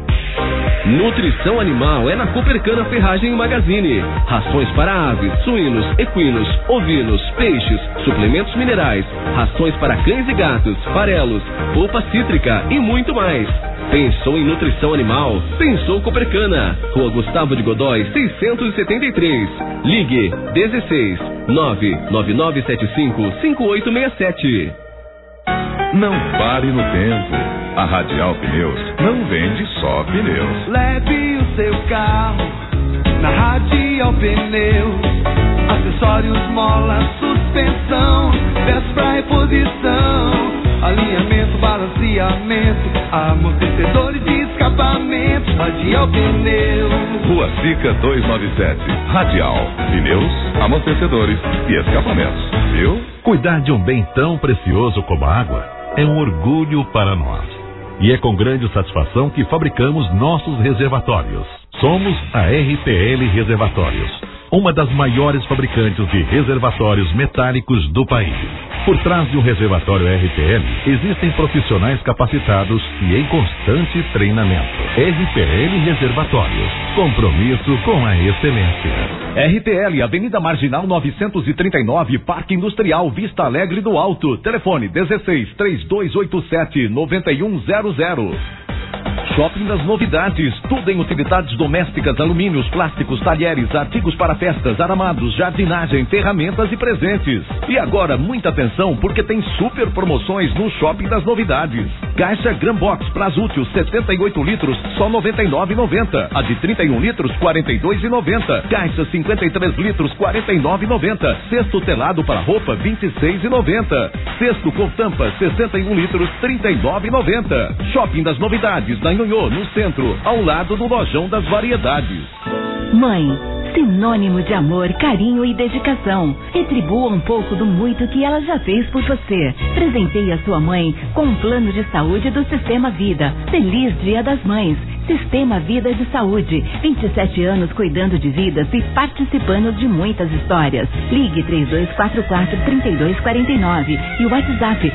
Nutrição animal é na Coopercana Ferragem e Magazine. Rações para aves, suínos, equinos, ovinos, peixes, suplementos minerais, rações para cães e gatos, farelos, polpa cítrica e muito mais. Pensou em nutrição animal? Pensou Coopercana. Rua Gustavo de Godói, 673. Ligue 16 99975 5867. Não pare no tempo. A Radial Pneus não vende só pneus. Leve o seu carro na Radial Pneus. Acessórios, mola, suspensão, peças pra reposição, alinhamento, balanceamento, amortecedores de escapamento. Radial Pneus. Rua Sica 297. Radial Pneus, amortecedores e escapamentos. Viu? Cuidar de um bem tão precioso como a água é um orgulho para nós. E é com grande satisfação que fabricamos nossos reservatórios. Somos a RPL Reservatórios, uma das maiores fabricantes de reservatórios metálicos do país. Por trás de um reservatório RPL, existem profissionais capacitados e em constante treinamento. RPL Reservatórios, compromisso com a excelência. RTL, Avenida Marginal 939, Parque Industrial, Vista Alegre do Alto. Telefone 16 3287 9100. Shopping das Novidades, tudo em utilidades domésticas, alumínios, plásticos, talheres, artigos para festas, aramados, jardinagem, ferramentas e presentes. E agora, muita atenção, porque tem super promoções no Shopping das Novidades. Caixa Grambox Prazútil 78 litros, só R$ 99,90. A de 31 litros, R$ 42,90. Caixa 53 litros, R$ 49,90. Cesto telado para roupa, R$ 26,90. Cesto com tampa, 61 litros, R$ 39,90. Shopping das Novidades, na Nhonhô, no centro, ao lado do Lojão das Variedades. Mãe, sinônimo de amor, carinho e dedicação. Retribua um pouco do muito que ela já fez por você. Presenteie a sua mãe com um plano de saúde do Sistema Vida. Feliz Dia das Mães. Sistema Vida de Saúde. 27 anos cuidando de vidas e participando de muitas histórias. Ligue 3244-3249 e o WhatsApp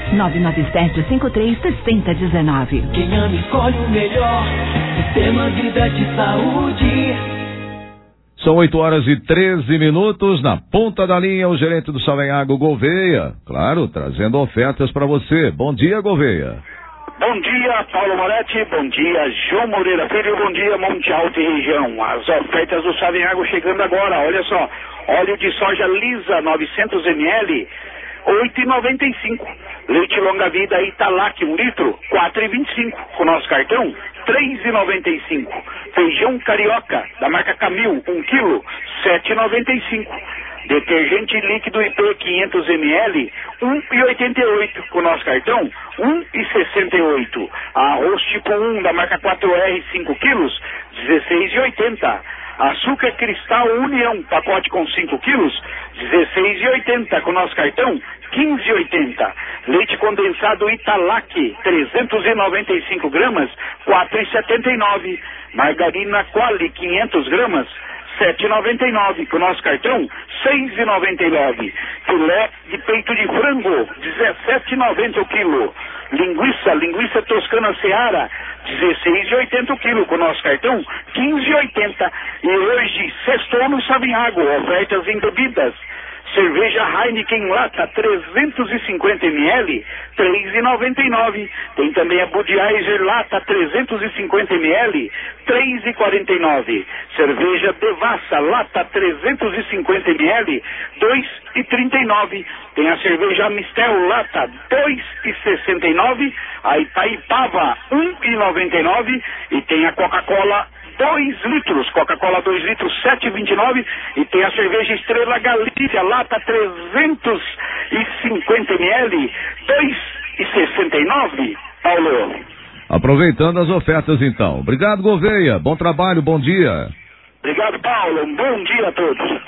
997536019. Quem ama escolhe o melhor. Sistema Vida de Saúde. São 8h13. Na ponta da linha, o gerente do Savenhago, Gouveia. Claro, trazendo ofertas para você. Bom dia, Gouveia. Bom dia, Paulo Moretti. Bom dia, João Moreira Filho. Bom dia, Monte Alto e região. As ofertas do Savenhago chegando agora. Olha só, óleo de soja lisa 900 ml, R$ 8,95. Leite longa vida Italac 1 litro, R$ 4,25. Com nosso cartão, R$ 3,95. Feijão carioca da marca Camil 1 quilo, R$ 7,95. Detergente líquido IP 500 ml, R$ 1,88. Com nosso cartão, R$ 1,68. Arroz tipo 1 da marca 4R 5 quilos, R$ 16,80. Açúcar cristal União, pacote com 5 quilos, R$ 16,80. Com nosso cartão, R$ 15,80. Leite condensado Italac, 395 gramas, R$ 4,79. Margarina Quali, 500 gramas, R$ 7,99. Com nosso cartão, R$ 6,99. Filé de peito de frango, R$ 17,90 o quilo. Linguiça toscana Seara, R$ 16,80 o quilo. Com nosso cartão, R$ 15,80. E hoje, sextou no Savenhago, ofertas em bebidas. Cerveja Heineken lata 350 ml, R$ 3,99. Tem também a Budweiser lata 350 ml, R$ 3,49. Cerveja Devassa lata 350 ml, R$ 2,39. Tem a cerveja Amistel lata R$ 2,69. A Itaipava R$ 1,99. E tem a Coca-Cola 2 litros. Coca-Cola 2 litros, 7,29. E tem a cerveja Estrela Galícia, lata 350 ml, 2,69. Paulo. Aproveitando as ofertas, então. Obrigado, Gouveia. Bom trabalho, bom dia. Obrigado, Paulo. Um bom dia a todos.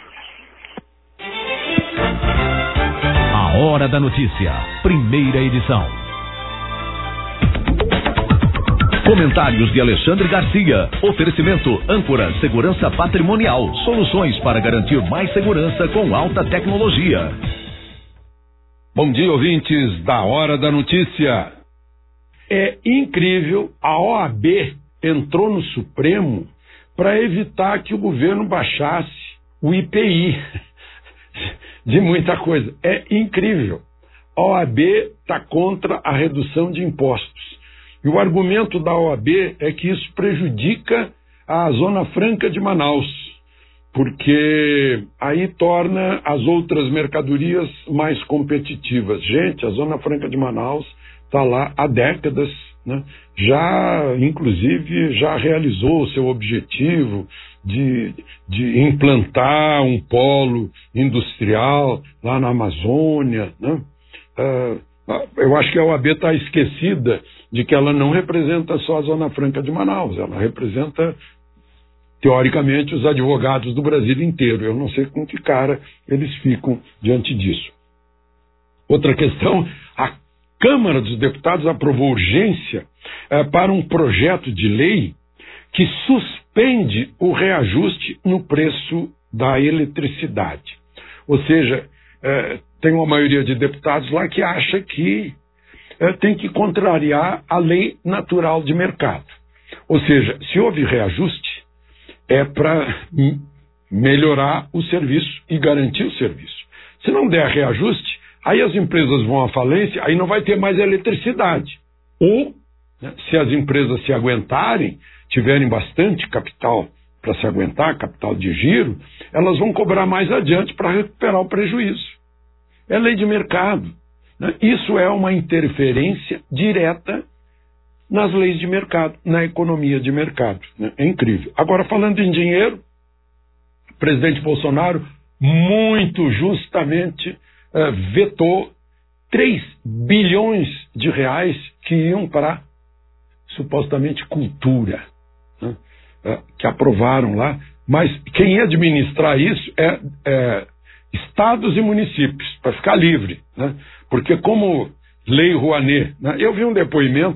A Hora da Notícia, primeira edição. Comentários de Alexandre Garcia. Oferecimento Âncora Segurança Patrimonial. Soluções para garantir mais segurança com alta tecnologia. Bom dia, ouvintes da Hora da Notícia. É incrível, a OAB entrou no Supremo para evitar que o governo baixasse o IPI de muita coisa. É incrível. A OAB está contra a redução de impostos. E o argumento da OAB é que isso prejudica a Zona Franca de Manaus, porque aí torna as outras mercadorias mais competitivas. Gente, a Zona Franca de Manaus está lá há décadas, né? Inclusive, já realizou o seu objetivo de implantar um polo industrial lá na Amazônia, né? Eu acho que a OAB está esquecida de que ela não representa só a Zona Franca de Manaus, ela representa, teoricamente, os advogados do Brasil inteiro. Eu não sei com que cara eles ficam diante disso. Outra questão, a Câmara dos Deputados aprovou urgência para um projeto de lei que suspende o reajuste no preço da eletricidade. Ou seja, tem uma maioria de deputados lá que acha que tem que contrariar a lei natural de mercado. Ou seja, se houve reajuste, é para melhorar o serviço e garantir o serviço. Se não der reajuste, aí as empresas vão à falência, aí não vai ter mais eletricidade. Ou, né, se as empresas se aguentarem, tiverem bastante capital para se aguentar, capital de giro, elas vão cobrar mais adiante para recuperar o prejuízo. É lei de mercado, né? Isso é uma interferência direta nas leis de mercado, na economia de mercado, né? É incrível. Agora, falando em dinheiro, o presidente Bolsonaro muito justamente vetou 3 bilhões de reais que iam para, supostamente, cultura, né? Que aprovaram lá, mas quem ia administrar isso é estados e municípios, para ficar livre, né? Porque como Lei Rouanet, né? Eu vi um depoimento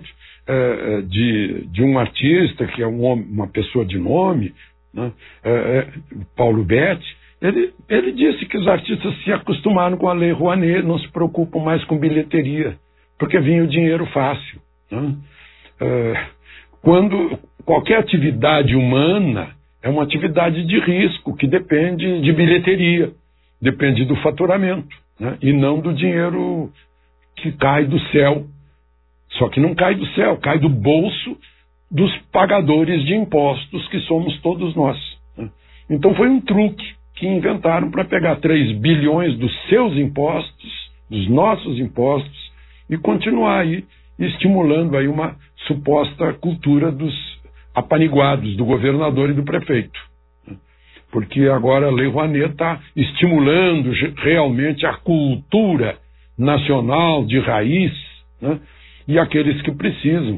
de um artista, que é uma pessoa de nome, né? Paulo Betti. Ele disse que os artistas se acostumaram com a Lei Rouanet, não se preocupam mais com bilheteria, porque vinha o dinheiro fácil, né? Quando qualquer atividade humana é uma atividade de risco, que depende de bilheteria, depende do faturamento, né? E não do dinheiro que cai do céu. Só que não cai do céu, cai do bolso dos pagadores de impostos, que somos todos nós, né? Então foi um truque que inventaram para pegar 3 bilhões dos seus impostos, dos nossos impostos, e continuar aí estimulando aí uma suposta cultura dos apaniguados, do governador e do prefeito. Porque agora a Lei Rouanet está estimulando realmente a cultura nacional de raiz, né? E aqueles que precisam,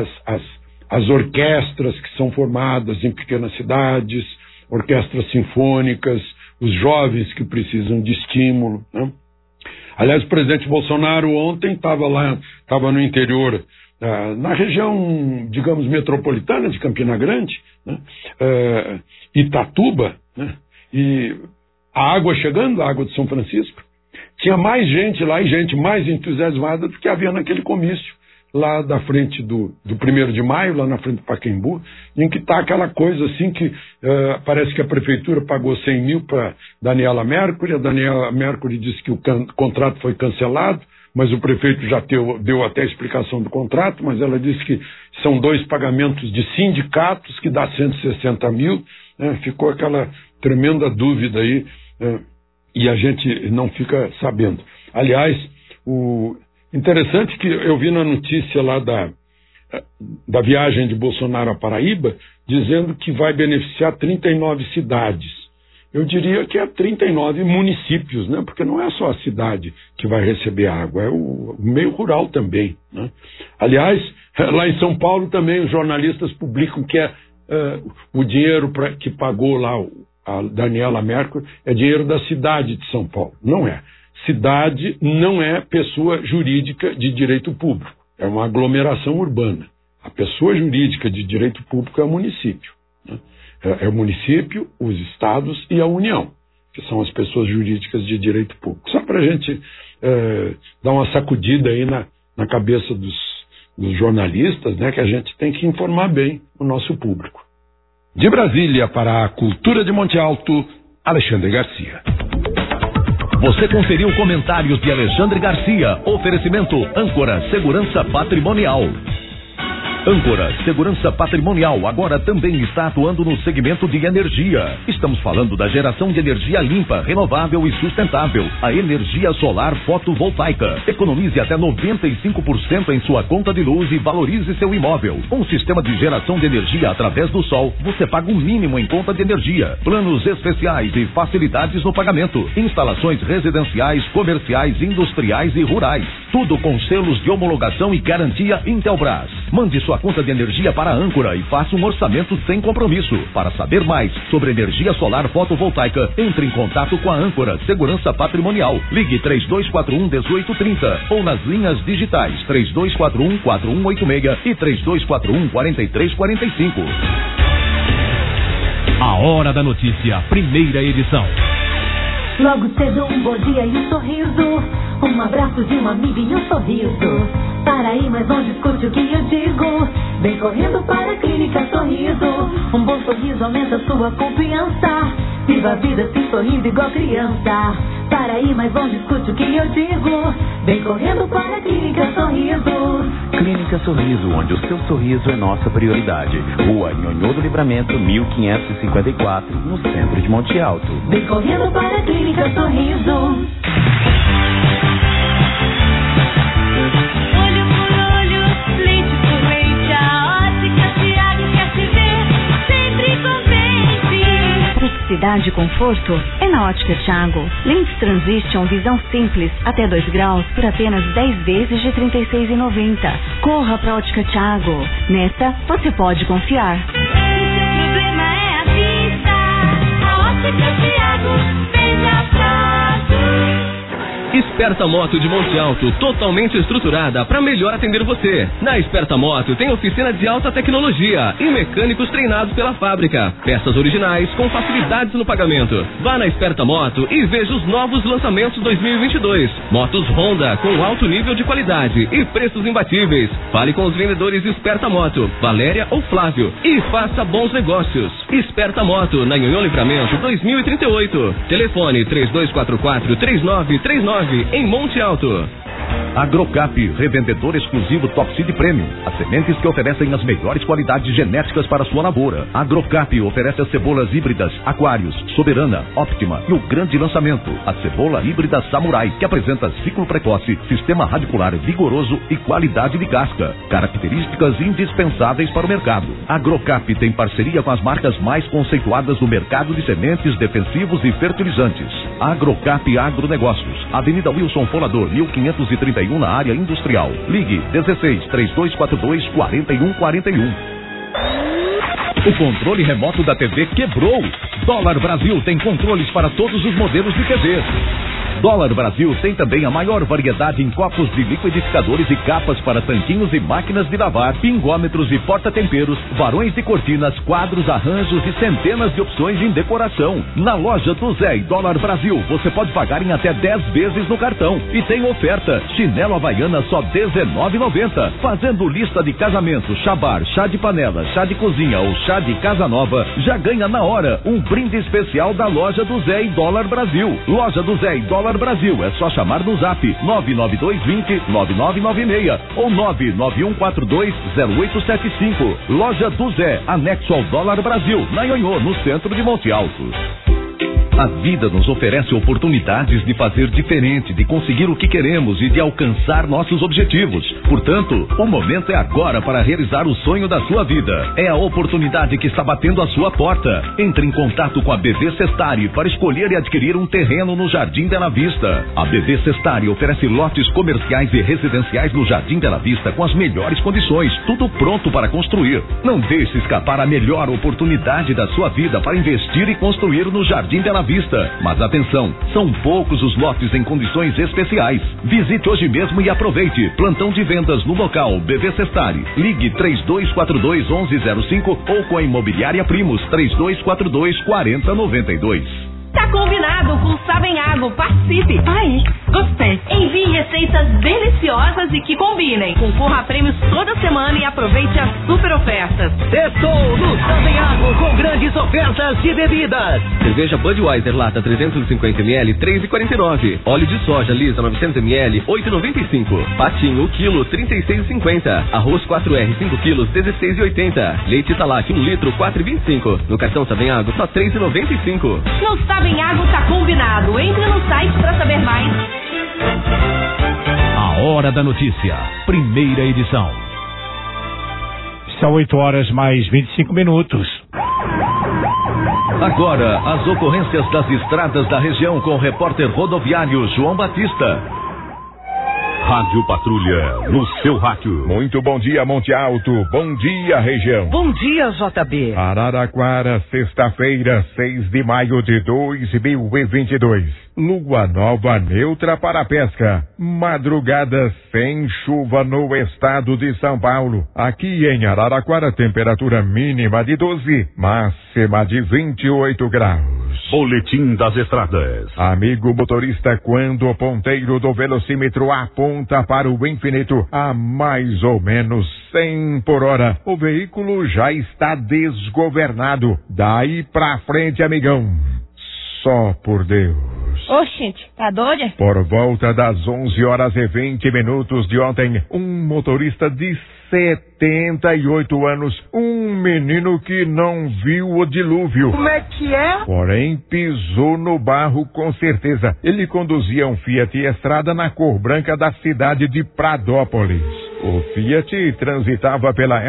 as orquestras que são formadas em pequenas cidades, orquestras sinfônicas, os jovens que precisam de estímulo, né? Aliás, o presidente Bolsonaro ontem estava no interior, na região, digamos, metropolitana de Campina Grande, né? Itatuba, né? E a água chegando, a água de São Francisco, tinha mais gente lá e gente mais entusiasmada do que havia naquele comício lá da frente do 1º de maio, lá na frente do Pacaembu, em que está aquela coisa assim que parece que a prefeitura pagou 100 mil para Daniela Mercury, a Daniela Mercury disse que o contrato foi cancelado, mas o prefeito já deu até a explicação do contrato, mas ela disse que são 2 pagamentos de sindicatos, que dá 160 mil, né? Ficou aquela tremenda dúvida aí, e a gente não fica sabendo. Aliás, o interessante que eu vi na notícia lá da viagem de Bolsonaro à Paraíba, dizendo que vai beneficiar 39 cidades. Eu diria que é 39 municípios, né? Porque não é só a cidade que vai receber água, é o meio rural também, né? Aliás, lá em São Paulo também os jornalistas publicam que o dinheiro que pagou lá a Daniela Mercury é dinheiro da cidade de São Paulo. Não é. Cidade não é pessoa jurídica de direito público, é uma aglomeração urbana. A pessoa jurídica de direito público é o município, né? É o município, os estados e a União, que são as pessoas jurídicas de direito público. Só para a gente dar uma sacudida aí na cabeça dos jornalistas, né, que a gente tem que informar bem o nosso público. De Brasília para a Cultura de Monte Alto, Alexandre Garcia. Você conferiu comentários de Alexandre Garcia. Oferecimento Âncora Segurança Patrimonial. Âncora Segurança Patrimonial agora também está atuando no segmento de energia. Estamos falando da geração de energia limpa, renovável e sustentável. A energia solar fotovoltaica. Economize até 95% em sua conta de luz e valorize seu imóvel. Um sistema de geração de energia através do sol. Você paga o mínimo em conta de energia. Planos especiais e facilidades no pagamento. Instalações residenciais, comerciais, industriais e rurais. Tudo com selos de homologação e garantia Intelbras. Mande sua conta de energia para a Âncora e faça um orçamento sem compromisso. Para saber mais sobre energia solar fotovoltaica, entre em contato com a Âncora Segurança Patrimonial. Ligue 3241-1830 ou nas linhas digitais 3241-4186 e 3241-4345. A Hora da Notícia, primeira edição. Logo cedo um bom dia e um sorriso, um abraço de um amigo e um sorriso. Para aí, mas não discute o que eu digo. Vem correndo para a Clínica Sorriso. Um bom sorriso aumenta sua confiança. Viva a vida assim sorrindo igual criança. Para aí, mas não discute o que eu digo. Vem correndo para a Clínica Sorriso. Clínica Sorriso, onde o seu sorriso é nossa prioridade. Rua Nhonhô do Livramento, 1554, no centro de Monte Alto. Vem correndo para a Clínica Sorriso. Olho por olho, leite por leite, a ótica Thiago quer te ver sempre contente. Praticidade e conforto é na Ótica Thiago. Lentes Transition visão simples até 2 graus por apenas 10 vezes de R$ 36,90. Corra pra Ótica Thiago. Nessa você pode confiar. O problema é a vista. A ótica Thiago veja fácil. Esperta Moto de Monte Alto, totalmente estruturada para melhor atender você. Na Esperta Moto tem oficina de alta tecnologia e mecânicos treinados pela fábrica. Peças originais com facilidades no pagamento. Vá na Esperta Moto e veja os novos lançamentos 2022. Motos Honda com alto nível de qualidade e preços imbatíveis. Fale com os vendedores Esperta Moto, Valéria ou Flávio, e faça bons negócios. Esperta Moto, na Nhonhô Livramento 2038. Telefone 3244-3939 em Monte Alto. Agrocap, revendedor exclusivo Top Seed Premium. As sementes que oferecem as melhores qualidades genéticas para sua lavoura. Agrocap oferece as cebolas híbridas Aquários, Soberana, Optima e o grande lançamento, a cebola híbrida Samurai, que apresenta ciclo precoce, sistema radicular vigoroso e qualidade de casca. Características indispensáveis para o mercado. Agrocap tem parceria com as marcas mais conceituadas do mercado de sementes, defensivos e fertilizantes. Agrocap Agronegócios, Avenida Wilson Folador, 1531, na área industrial. Ligue 16-3242-4141. O controle remoto da TV quebrou. Dólar Brasil tem controles para todos os modelos de TVs. Dólar Brasil tem também a maior variedade em copos de liquidificadores e capas para tanquinhos e máquinas de lavar, pingômetros e porta-temperos, varões de cortinas, quadros, arranjos e centenas de opções em decoração. Na loja do Zé e Dólar Brasil, você pode pagar em até 10 vezes no cartão. E tem oferta, chinelo Havaiana só R$19,90. Fazendo lista de casamento, chabar, chá de panela, chá de cozinha ou chá de casa nova, já ganha na hora um brinde especial da loja do Zé e Dólar Brasil. Loja do Zé e Dólar Brasil, é só chamar no zap 99220-9996 ou 99142-0875. Loja do Zé, anexo ao Dólar Brasil, na Nhonhô, no centro de Monte Alto. A vida nos oferece oportunidades de fazer diferente, de conseguir o que queremos e de alcançar nossos objetivos. Portanto, o momento é agora para realizar o sonho da sua vida. É a oportunidade que está batendo a sua porta. Entre em contato com a BV Sestari para escolher e adquirir um terreno no Jardim Bela Vista. A BV Sestari oferece lotes comerciais e residenciais no Jardim Bela Vista com as melhores condições, tudo pronto para construir. Não deixe escapar a melhor oportunidade da sua vida para investir e construir no Jardim Bela Vista. Mas atenção, são poucos os lotes em condições especiais. Visite hoje mesmo e aproveite. Plantão de vendas no local BV Sestari. Ligue 3242-1105 ou com a Imobiliária Primos 3242-4092. Tá combinado com Savenhago, participe. Aí, gostei. Envie receitas deliciosas e que combinem. Concorra a prêmios toda semana e aproveite as super ofertas. Estou no Savenhago com grandes ofertas de bebidas. Cerveja Budweiser lata 350ml, 3,49. Óleo de soja lisa 900ml, 8,95. Patinho, o quilo, 36,50. Arroz 4R, 5 quilos, 16,80. Leite Italac, 1 litro, 4,25. No cartão Savenhago, só 3,95. No Savenhago tá combinado. Entre no site pra saber mais. A Hora da Notícia, primeira edição. São 8h mais 25 minutos. Agora, as ocorrências das estradas da região com o repórter rodoviário João Batista. Rádio Patrulha, no seu rádio. Muito bom dia, Monte Alto. Bom dia, região. Bom dia, JB. Araraquara, sexta-feira, 6 de maio de 2022. Lua nova neutra para a pesca. Madrugada sem chuva no estado de São Paulo. Aqui em Araraquara, temperatura mínima de 12, máxima de 28 graus. Boletim das estradas. Amigo motorista, quando o ponteiro do velocímetro aponta para o infinito a mais ou menos 100 por hora, o veículo já está desgovernado. Daí pra frente, amigão. Só por Deus. Oxente, tá doida? Por volta das 11h20 de ontem, um motorista de 78 anos, um menino que não viu o dilúvio. Como é que é? Porém, pisou no barro com certeza. Ele conduzia um Fiat Estrada na cor branca da cidade de Pradópolis. O Fiat transitava pela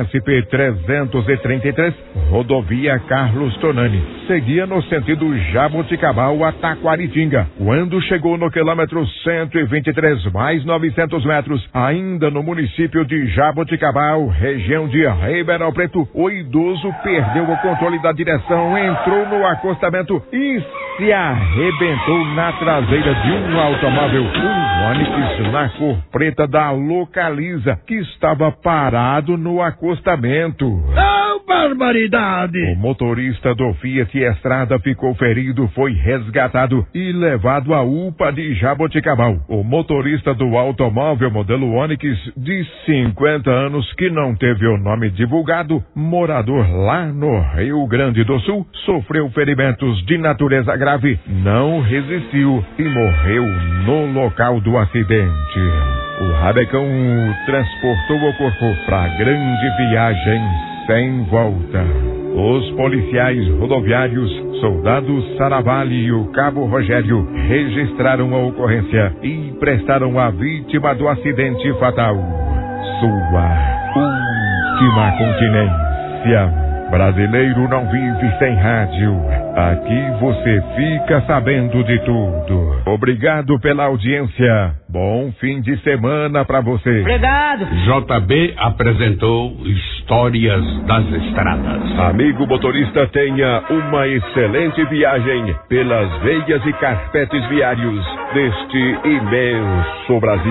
SP-333, rodovia Carlos Tonani. Seguia no sentido Jaboticabal a Taquaritinga. Quando chegou no quilômetro 123 mais 900 metros, ainda no município de Jaboticabal, região de Ribeirão Preto, o idoso perdeu o controle da direção, entrou no acostamento e se arrebentou na traseira de um automóvel, um Onix na cor preta da Localiza, que estava parado no acostamento. Oh, barbaridade! O motorista do Fiat Estrada ficou ferido, foi resgatado e levado à UPA de Jaboticabal. O motorista do automóvel modelo Onix, de 50 anos, que não teve o nome divulgado, morador lá no Rio Grande do Sul, sofreu ferimentos de natureza grave, não resistiu e morreu no local do acidente. O Rabecão transportou o corpo para grande viagem sem volta. Os policiais rodoviários, soldado Saravalli e o cabo Rogério registraram a ocorrência e prestaram à vítima do acidente fatal sua última continência. Brasileiro não vive sem rádio. Aqui você fica sabendo de tudo. Obrigado pela audiência. Bom fim de semana pra você. Obrigado. JB apresentou Histórias das Estradas. Amigo motorista, tenha uma excelente viagem pelas veias e carpetes viários deste imenso Brasil.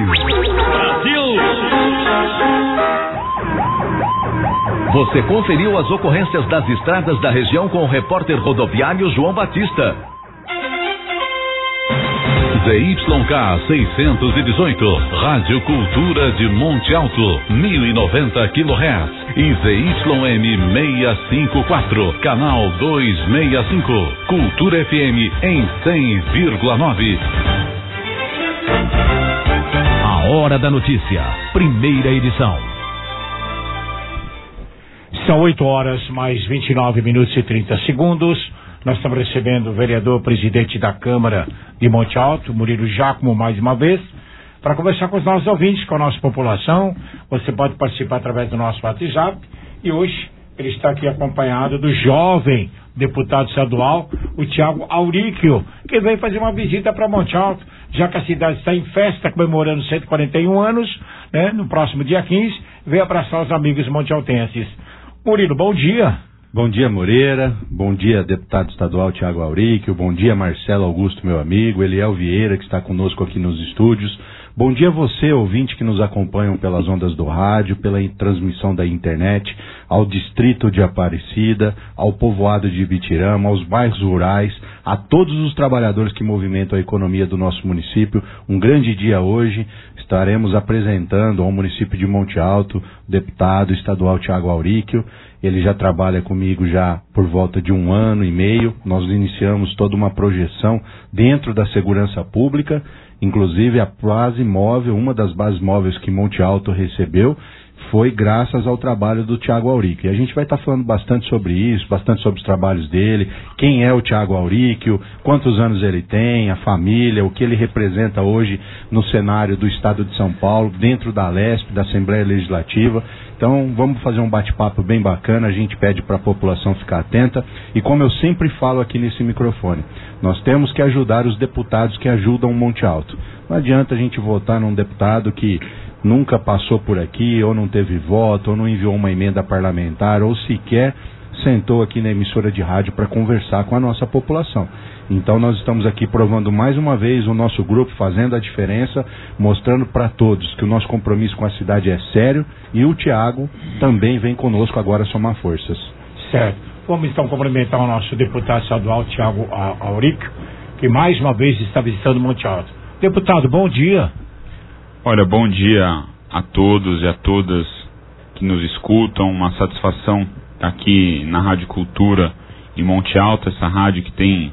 Você conferiu as ocorrências das estradas da região com o repórter rodoviário João Batista. ZYK 618, Rádio Cultura de Monte Alto, 1090 kHz. E ZYM 654, canal 265, Cultura FM em 100,9. A Hora da Notícia, primeira edição. São 8h mais 29 minutos e 30 segundos. Nós estamos recebendo o vereador, presidente da Câmara de Monte Alto, Murilo Giacomo, mais uma vez, para conversar com os nossos ouvintes, com a nossa população. Você pode participar através do nosso WhatsApp. E hoje ele está aqui acompanhado do jovem deputado estadual, o Tiago Auríquio, que veio fazer uma visita para Monte Alto, já que a cidade está em festa, comemorando 141 anos, né? No próximo dia 15, veio abraçar os amigos montealtenses. Murilo, bom dia. Bom dia, Moreira. Bom dia, deputado estadual Tiago Auríquio. Bom dia, Marcelo Augusto, meu amigo. Eliel Vieira, que está conosco aqui nos estúdios. Bom dia a você, ouvinte, que nos acompanham pelas ondas do rádio, pela transmissão da internet, ao distrito de Aparecida, ao povoado de Ibitirama, aos bairros rurais, a todos os trabalhadores que movimentam a economia do nosso município. Um grande dia hoje. Estaremos apresentando ao município de Monte Alto o deputado estadual Tiago Auríquio. Ele já trabalha comigo já por volta de 1 ano e meio. Nós iniciamos toda uma projeção dentro da segurança pública, inclusive a base móvel, uma das bases móveis que Monte Alto recebeu, foi graças ao trabalho do Tiago Auríquio. E a gente vai estar falando bastante sobre isso, bastante sobre os trabalhos dele, quem é o Tiago Auríquio, quantos anos ele tem, a família, o que ele representa hoje no cenário do Estado de São Paulo, dentro da Lesp, da Assembleia Legislativa. Então vamos fazer um bate-papo bem bacana, a gente pede para a população ficar atenta. E como eu sempre falo aqui nesse microfone, nós temos que ajudar os deputados que ajudam Monte Alto. Não adianta a gente votar num deputado que nunca passou por aqui, ou não teve voto, ou não enviou uma emenda parlamentar, ou sequer sentou aqui na emissora de rádio para conversar com a nossa população. Então nós estamos aqui provando mais uma vez o nosso grupo, fazendo a diferença, mostrando para todos que o nosso compromisso com a cidade é sério, e o Tiago também vem conosco agora somar forças. Certo. Vamos então cumprimentar o nosso deputado estadual, Tiago Auríquio, que mais uma vez está visitando Monte Alto. Deputado, bom dia. Olha, bom dia a todos e a todas que nos escutam. Uma satisfação aqui na Rádio Cultura em Monte Alto, essa rádio que tem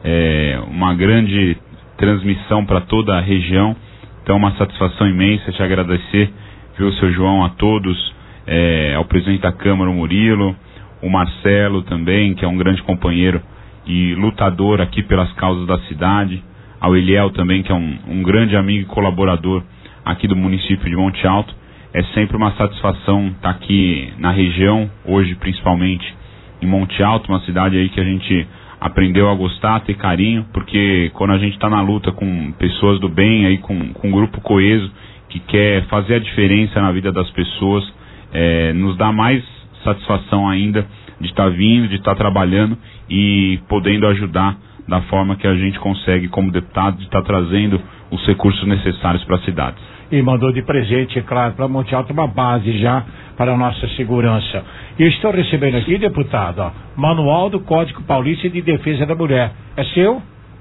uma grande transmissão para toda a região. Então, uma satisfação imensa te agradecer, viu, seu João, a todos, ao presidente da Câmara, o Murilo, o Marcelo também, que é um grande companheiro e lutador aqui pelas causas da cidade, ao Eliel também, que é um grande amigo e colaborador aqui do município de Monte Alto. É sempre uma satisfação estar aqui na região, hoje principalmente em Monte Alto, uma cidade aí que a gente aprendeu a gostar, a ter carinho, porque quando a gente está na luta com pessoas do bem, aí com um grupo coeso, que quer fazer a diferença na vida das pessoas, nos dá mais satisfação ainda de estar vindo, de estar trabalhando e podendo ajudar da forma que a gente consegue como deputado, de estar trazendo os recursos necessários para a cidade. E mandou de presente, é claro, para Monte Alto uma base já para a nossa segurança. E eu estou recebendo aqui, deputado, Manual do Código Paulista de Defesa da Mulher. É seu?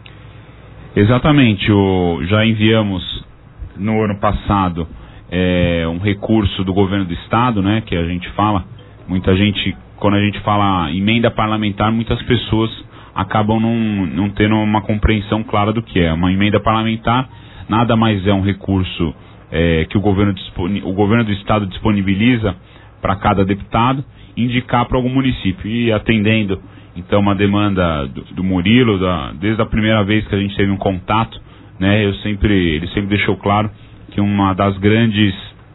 Exatamente. Já enviamos no ano passado um recurso do governo do estado, né, que a gente fala, muita gente, quando a gente fala emenda parlamentar, muitas pessoas acabam não tendo uma compreensão clara do que é. Uma emenda parlamentar nada mais é um recurso que o governo do estado disponibiliza para cada deputado indicar para algum município. E atendendo então uma demanda do Murilo, desde a primeira vez que a gente teve um contato, né, ele sempre deixou claro que uma das grandes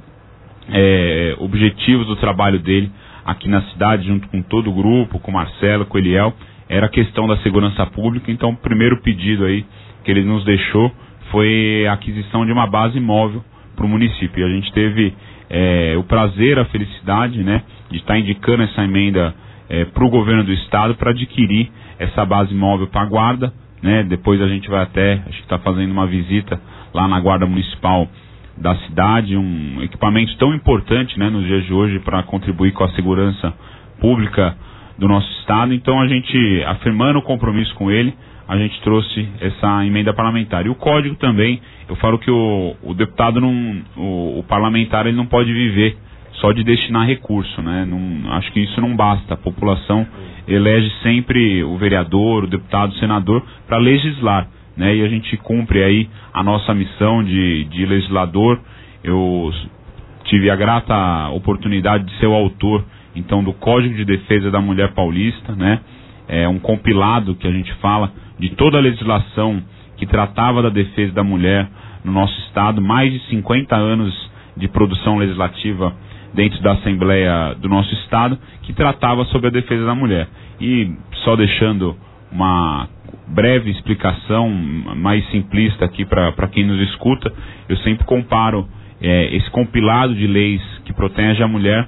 objetivos do trabalho dele aqui na cidade, junto com todo o grupo, com o Marcelo, com o Eliel, era a questão da segurança pública. Então o primeiro pedido aí que ele nos deixou foi a aquisição de uma base móvel para o município. E a gente teve o prazer, a felicidade, né, de estar indicando essa emenda para o governo do estado para adquirir essa base móvel para a guarda, né. Depois a gente vai acho que está fazendo uma visita lá na guarda municipal da cidade, um equipamento tão importante, né, nos dias de hoje para contribuir com a segurança pública do nosso estado. Então a gente, afirmando o compromisso com ele, a gente trouxe essa emenda parlamentar. E o código também, eu falo que o deputado o parlamentar, ele não pode viver só de destinar recurso, né? Acho que isso não basta. A população elege sempre o vereador, o deputado, o senador para legislar, né? E a gente cumpre aí a nossa missão de legislador. Eu tive a grata oportunidade de ser o autor então do Código de Defesa da Mulher Paulista, né? um compilado que a gente fala de toda a legislação que tratava da defesa da mulher no nosso estado, mais de 50 anos de produção legislativa dentro da Assembleia do nosso estado, que tratava sobre a defesa da mulher. E só deixando uma breve explicação mais simplista aqui para quem nos escuta, eu sempre comparo esse compilado de leis que protege a mulher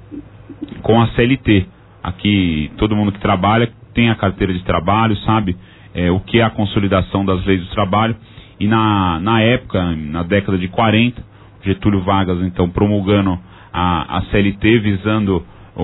com a CLT. Aqui todo mundo que trabalha tem a carteira de trabalho, sabe o que é a consolidação das leis do trabalho. E na época, na década de 40, Getúlio Vargas então promulgando a CLT, visando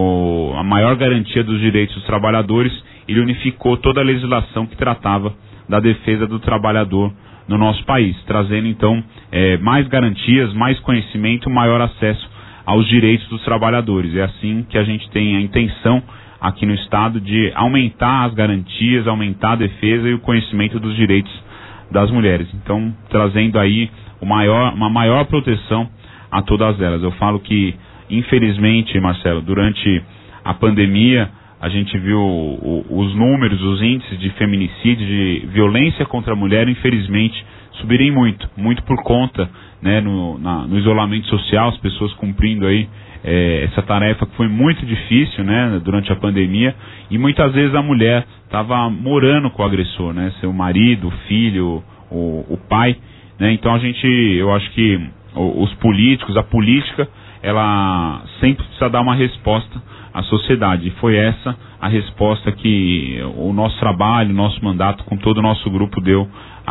a maior garantia dos direitos dos trabalhadores, ele unificou toda a legislação que tratava da defesa do trabalhador no nosso país, trazendo então mais garantias, mais conhecimento, maior acesso aos direitos dos trabalhadores. É assim que a gente tem a intenção aqui no estado de aumentar as garantias, aumentar a defesa e o conhecimento dos direitos das mulheres. Então, trazendo aí uma maior proteção a todas elas. Eu falo que, infelizmente, Marcelo, durante a pandemia, a gente viu os números, os índices de feminicídio, de violência contra a mulher, infelizmente, subirem muito por conta, né, no isolamento social, as pessoas cumprindo aí essa tarefa que foi muito difícil, né, durante a pandemia, e muitas vezes a mulher estava morando com o agressor, né, seu marido, o filho, o pai, né. Então eu acho que os políticos, a política, ela sempre precisa dar uma resposta à sociedade, e foi essa a resposta que o nosso trabalho, o nosso mandato com todo o nosso grupo deu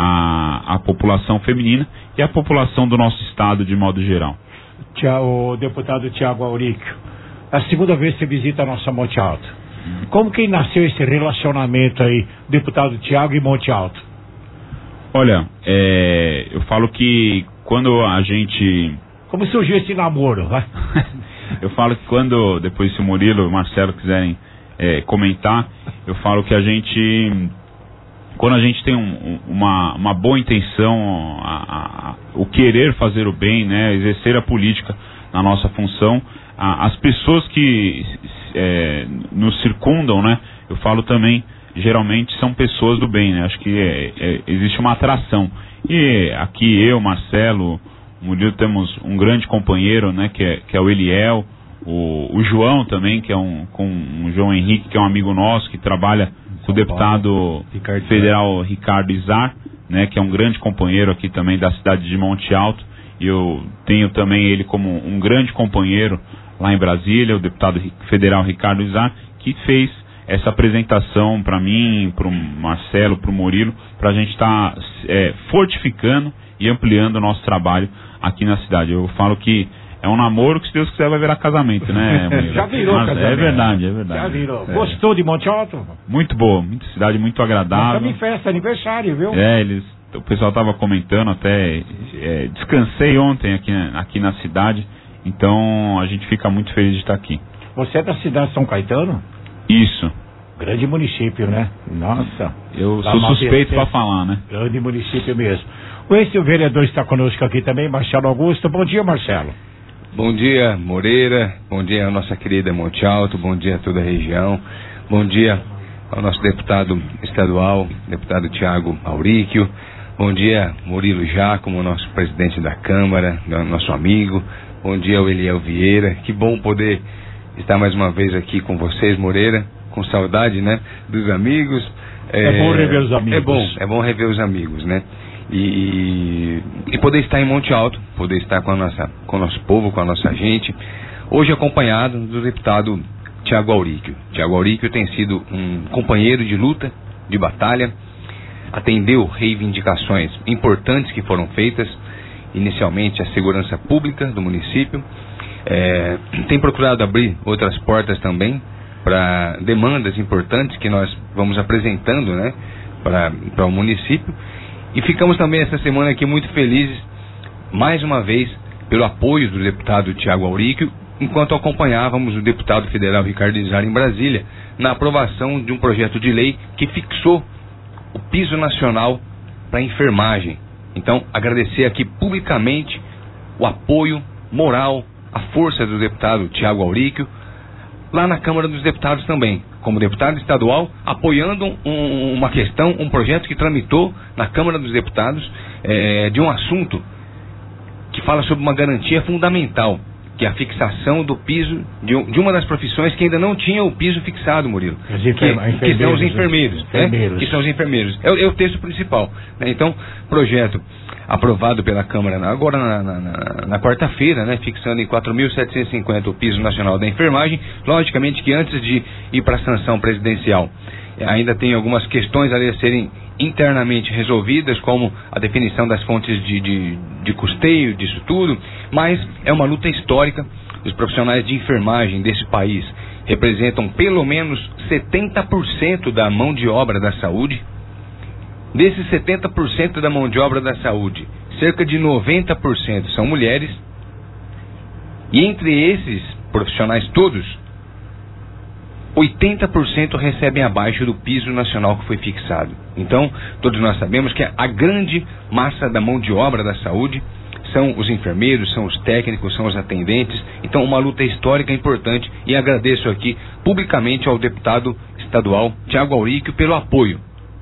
à população feminina e à população do nosso estado de modo geral. O deputado Tiago Auríquio, a segunda vez que você visita a nossa Monte Alto. Como que nasceu esse relacionamento aí, deputado Tiago e Monte Alto? Olha, eu falo que quando a gente... Como surgiu esse namoro, vai? Eu falo que quando, depois se o Murilo e o Marcelo quiserem comentar, eu falo que quando a gente tem uma boa intenção, o querer fazer o bem, né, exercer a política na nossa função, as pessoas que nos circundam, né, eu falo também, geralmente são pessoas do bem, né, acho que existe uma atração. E aqui eu, Marcelo, o Murilo, temos um grande companheiro, né, que é o Eliel, o João também, que é o João Henrique, que é um amigo nosso, que trabalha com o deputado federal Ricardo Izar, né, que é um grande companheiro aqui também da cidade de Monte Alto, e eu tenho também ele como um grande companheiro lá em Brasília, o deputado federal Ricardo Izar, que fez essa apresentação para mim, para o Marcelo, para o Murilo, para a gente estar fortificando e ampliando o nosso trabalho aqui na cidade. Eu falo que é um namoro que, se Deus quiser, vai virar casamento, né, Murilo? Já virou casamento. É verdade. Já virou. Gostou de Monte Alto? Muito boa, cidade muito agradável. Estamos em festa, aniversário, viu? O pessoal estava comentando até, descansei ontem aqui na cidade, então a gente fica muito feliz de estar aqui. Você é da cidade de São Caetano? Isso. Grande município, né? Nossa. Eu sou suspeito para falar, né? Grande município mesmo. O vereador está conosco aqui também, Marcelo Augusto. Bom dia, Marcelo. Bom dia, Moreira. Bom dia à nossa querida Monte Alto. Bom dia a toda a região. Bom dia ao nosso deputado estadual, deputado Tiago Auríquio. Bom dia, Murilo Giacomo, nosso presidente da Câmara, nosso amigo. Bom dia ao Eliel Vieira. Que bom poder estar mais uma vez aqui com vocês, Moreira. Com saudade, né, dos amigos. É bom rever os amigos. É bom rever os amigos, né? E poder estar em Monte Alto, poder estar com o nosso povo, com a nossa gente. Hoje acompanhado do deputado Tiago Auríquio. Tiago Auríquio tem sido um companheiro de luta, de batalha, atendeu reivindicações importantes que foram feitas, inicialmente a segurança pública do município, tem procurado abrir outras portas também para demandas importantes que nós vamos apresentando, né, para o município. E ficamos também essa semana aqui muito felizes, mais uma vez, pelo apoio do deputado Tiago Auríquio, enquanto acompanhávamos o deputado federal Ricardo Izar em Brasília, na aprovação de um projeto de lei que fixou o piso nacional para a enfermagem. Então, agradecer aqui publicamente o apoio moral, a força do deputado Tiago Auríquio, lá na Câmara dos Deputados também. como deputado estadual, apoiando uma questão, um projeto que tramitou na Câmara dos Deputados de um assunto que fala sobre uma garantia fundamental, que é a fixação do piso de uma das profissões que ainda não tinha o piso fixado, Murilo, que são os enfermeiros, que são os enfermeiros. É o texto principal, né? Então, projeto aprovado pela Câmara agora na quarta-feira, né, fixando em 4.750 o piso nacional da enfermagem. Logicamente que antes de ir para a sanção presidencial, ainda tem algumas questões a serem internamente resolvidas, como a definição das fontes de custeio disso tudo, mas é uma luta histórica. Os profissionais de enfermagem desse país representam pelo menos 70% da mão de obra da saúde. Desses 70% da mão de obra da saúde, cerca de 90% são mulheres. E entre esses profissionais todos, 80% recebem abaixo do piso nacional que foi fixado. Então, todos nós sabemos que a grande massa da mão de obra da saúde são os enfermeiros, são os técnicos, são os atendentes. Então, uma luta histórica importante, e agradeço aqui publicamente ao deputado estadual Tiago Auricchio pelo apoio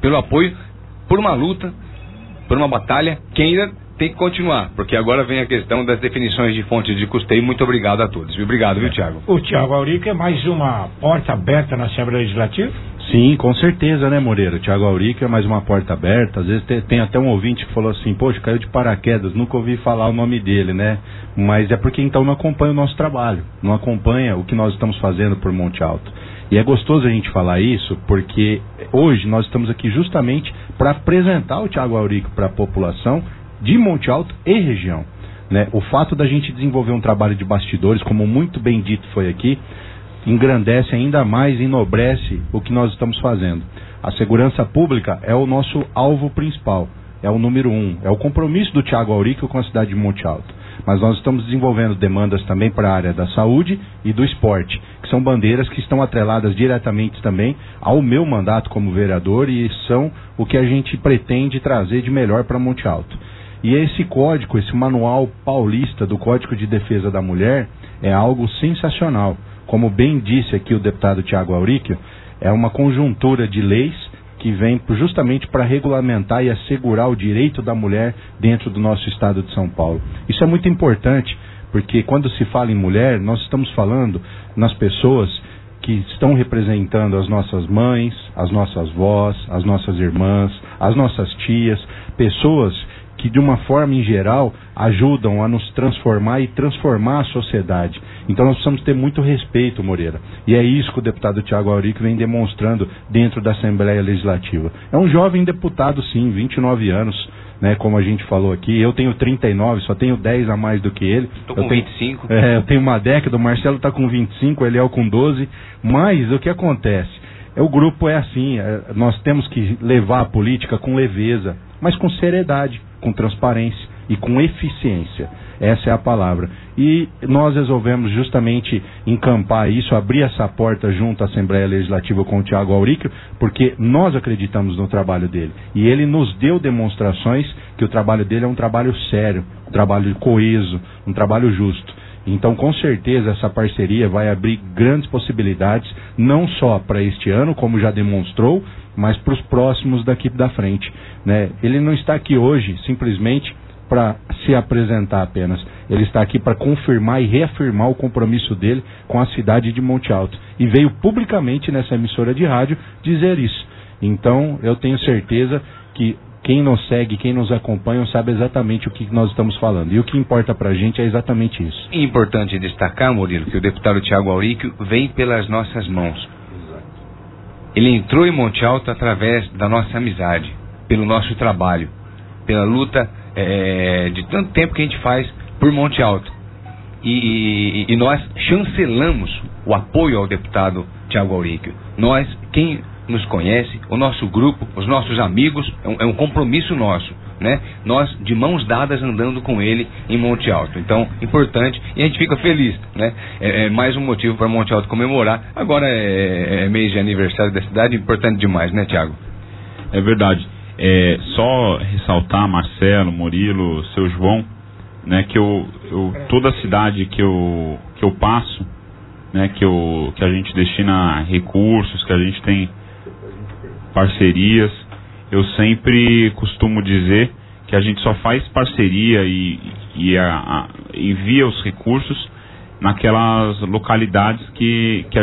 por uma luta, por uma batalha que ainda tem que continuar, porque agora vem a questão das definições de fontes de custeio. Muito obrigado a todos. Obrigado, viu, Tiago? O Tiago Auricchio é mais uma porta aberta na Assembleia Legislativa? Sim, com certeza, né, Moreira? O Tiago Auricchio é mais uma porta aberta. Às vezes tem até um ouvinte que falou assim, poxa, caiu de paraquedas, nunca ouvi falar o nome dele, né? Mas é porque então não acompanha o nosso trabalho, não acompanha o que nós estamos fazendo por Monte Alto. E é gostoso a gente falar isso, porque hoje nós estamos aqui justamente para apresentar o Tiago Auricchio para a população de Monte Alto e região, né? O fato da gente desenvolver um trabalho de bastidores, como muito bem dito foi aqui, engrandece ainda mais, enobrece o que nós estamos fazendo. A segurança pública é o nosso alvo principal, é o número 1, é o compromisso do Tiago Auricchio com a cidade de Monte Alto. Mas nós estamos desenvolvendo demandas também para a área da saúde e do esporte, que são bandeiras que estão atreladas diretamente também ao meu mandato como vereador e são o que a gente pretende trazer de melhor para Monte Alto. E esse código, esse manual paulista do Código de Defesa da Mulher é algo sensacional. Como bem disse aqui o deputado Tiago Auricchio, é uma conjuntura de leis que vem justamente para regulamentar e assegurar o direito da mulher dentro do nosso estado de São Paulo. Isso é muito importante, porque quando se fala em mulher, nós estamos falando nas pessoas que estão representando as nossas mães, as nossas vós, as nossas irmãs, as nossas tias, pessoas que de uma forma em geral ajudam a nos transformar e transformar a sociedade. Então nós precisamos ter muito respeito, Moreira. E é isso que o deputado Tiago Auricchio vem demonstrando dentro da Assembleia Legislativa. É um jovem deputado, sim, 29 anos, né, como a gente falou aqui. Eu tenho 39, só tenho 10 a mais do que ele. Estou com 25. Eu tenho uma década, o Marcelo está com 25, ele é com 12. Mas o que acontece? O grupo é assim, nós temos que levar a política com leveza, mas com seriedade, com transparência e com eficiência. Essa é a palavra. E nós resolvemos justamente encampar isso, abrir essa porta junto à Assembleia Legislativa com o Tiago Auricchio, porque nós acreditamos no trabalho dele. E ele nos deu demonstrações que o trabalho dele é um trabalho sério, um trabalho coeso, um trabalho justo. Então, com certeza, essa parceria vai abrir grandes possibilidades, não só para este ano, como já demonstrou, mas para os próximos daqui da frente, né? Ele não está aqui hoje simplesmente para se apresentar apenas. Ele está aqui para confirmar e reafirmar o compromisso dele com a cidade de Monte Alto. E veio publicamente nessa emissora de rádio dizer isso. Então, eu tenho certeza que quem nos segue, quem nos acompanha, sabe exatamente o que nós estamos falando. E o que importa pra gente é exatamente isso. É importante destacar, Murilo, que o deputado Tiago Auricchio vem pelas nossas mãos. Ele entrou em Monte Alto através da nossa amizade, pelo nosso trabalho, pela luta de tanto tempo que a gente faz por Monte Alto. E nós chancelamos o apoio ao deputado Tiago Auricchio. Nós, quem nos conhece, o nosso grupo, os nossos amigos, é um compromisso nosso, né? Nós de mãos dadas andando com ele em Monte Alto. Então, importante, e a gente fica feliz, né? É mais um motivo para Monte Alto comemorar. Agora é mês de aniversário da cidade, importante demais, né, Tiago? É verdade. Só ressaltar, Marcelo, Murilo, seu João, né, que toda a cidade que eu passo, né, que a gente destina recursos, que a gente tem parcerias, eu sempre costumo dizer que a gente só faz parceria e envia os recursos naquelas localidades que a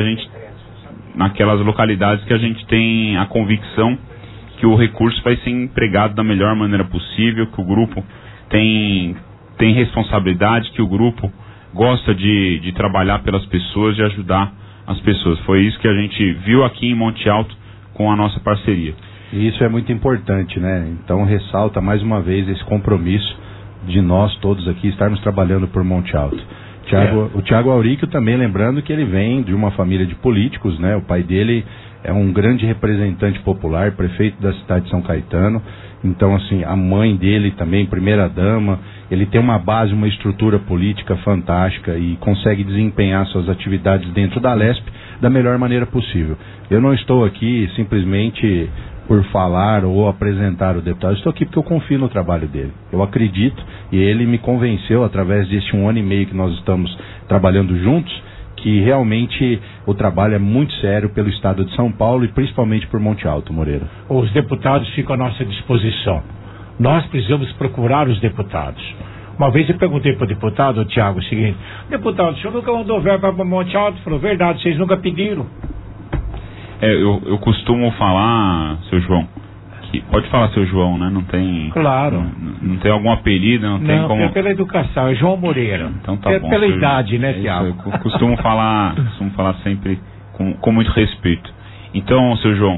gente tem a convicção que o recurso vai ser empregado da melhor maneira possível, que o grupo tem responsabilidade, que o grupo gosta de trabalhar pelas pessoas, de ajudar as pessoas. Foi isso que a gente viu aqui em Monte Alto com a nossa parceria. E isso é muito importante, né? Então ressalta mais uma vez esse compromisso de nós todos aqui estarmos trabalhando por Monte Alto. O Tiago Auríquio também, lembrando que ele vem de uma família de políticos, né? O pai dele é um grande representante popular, prefeito da cidade de São Caetano. Então, assim, a mãe dele também, primeira dama, ele tem uma base, uma estrutura política fantástica e consegue desempenhar suas atividades dentro da Lesp da melhor maneira possível. Eu não estou aqui simplesmente por falar ou apresentar o deputado, eu estou aqui porque eu confio no trabalho dele. Eu acredito, e ele me convenceu através deste 1 ano e meio que nós estamos trabalhando juntos, que realmente o trabalho é muito sério pelo estado de São Paulo e principalmente por Monte Alto, Moreira. Os deputados ficam à nossa disposição. Nós precisamos procurar os deputados. Uma vez eu perguntei para o deputado, Tiago, o seguinte: deputado, o senhor nunca mandou verba para Monte Alto? Ele falou: verdade, vocês nunca pediram. Eu costumo falar, seu João, que pode falar seu João, né? Não tem. Claro. Não tem algum apelido, não tem como. É pela educação, é João Moreira. Então tá bom. Pela idade, né, Tiago? Eu costumo falar sempre com muito respeito. Então, seu João,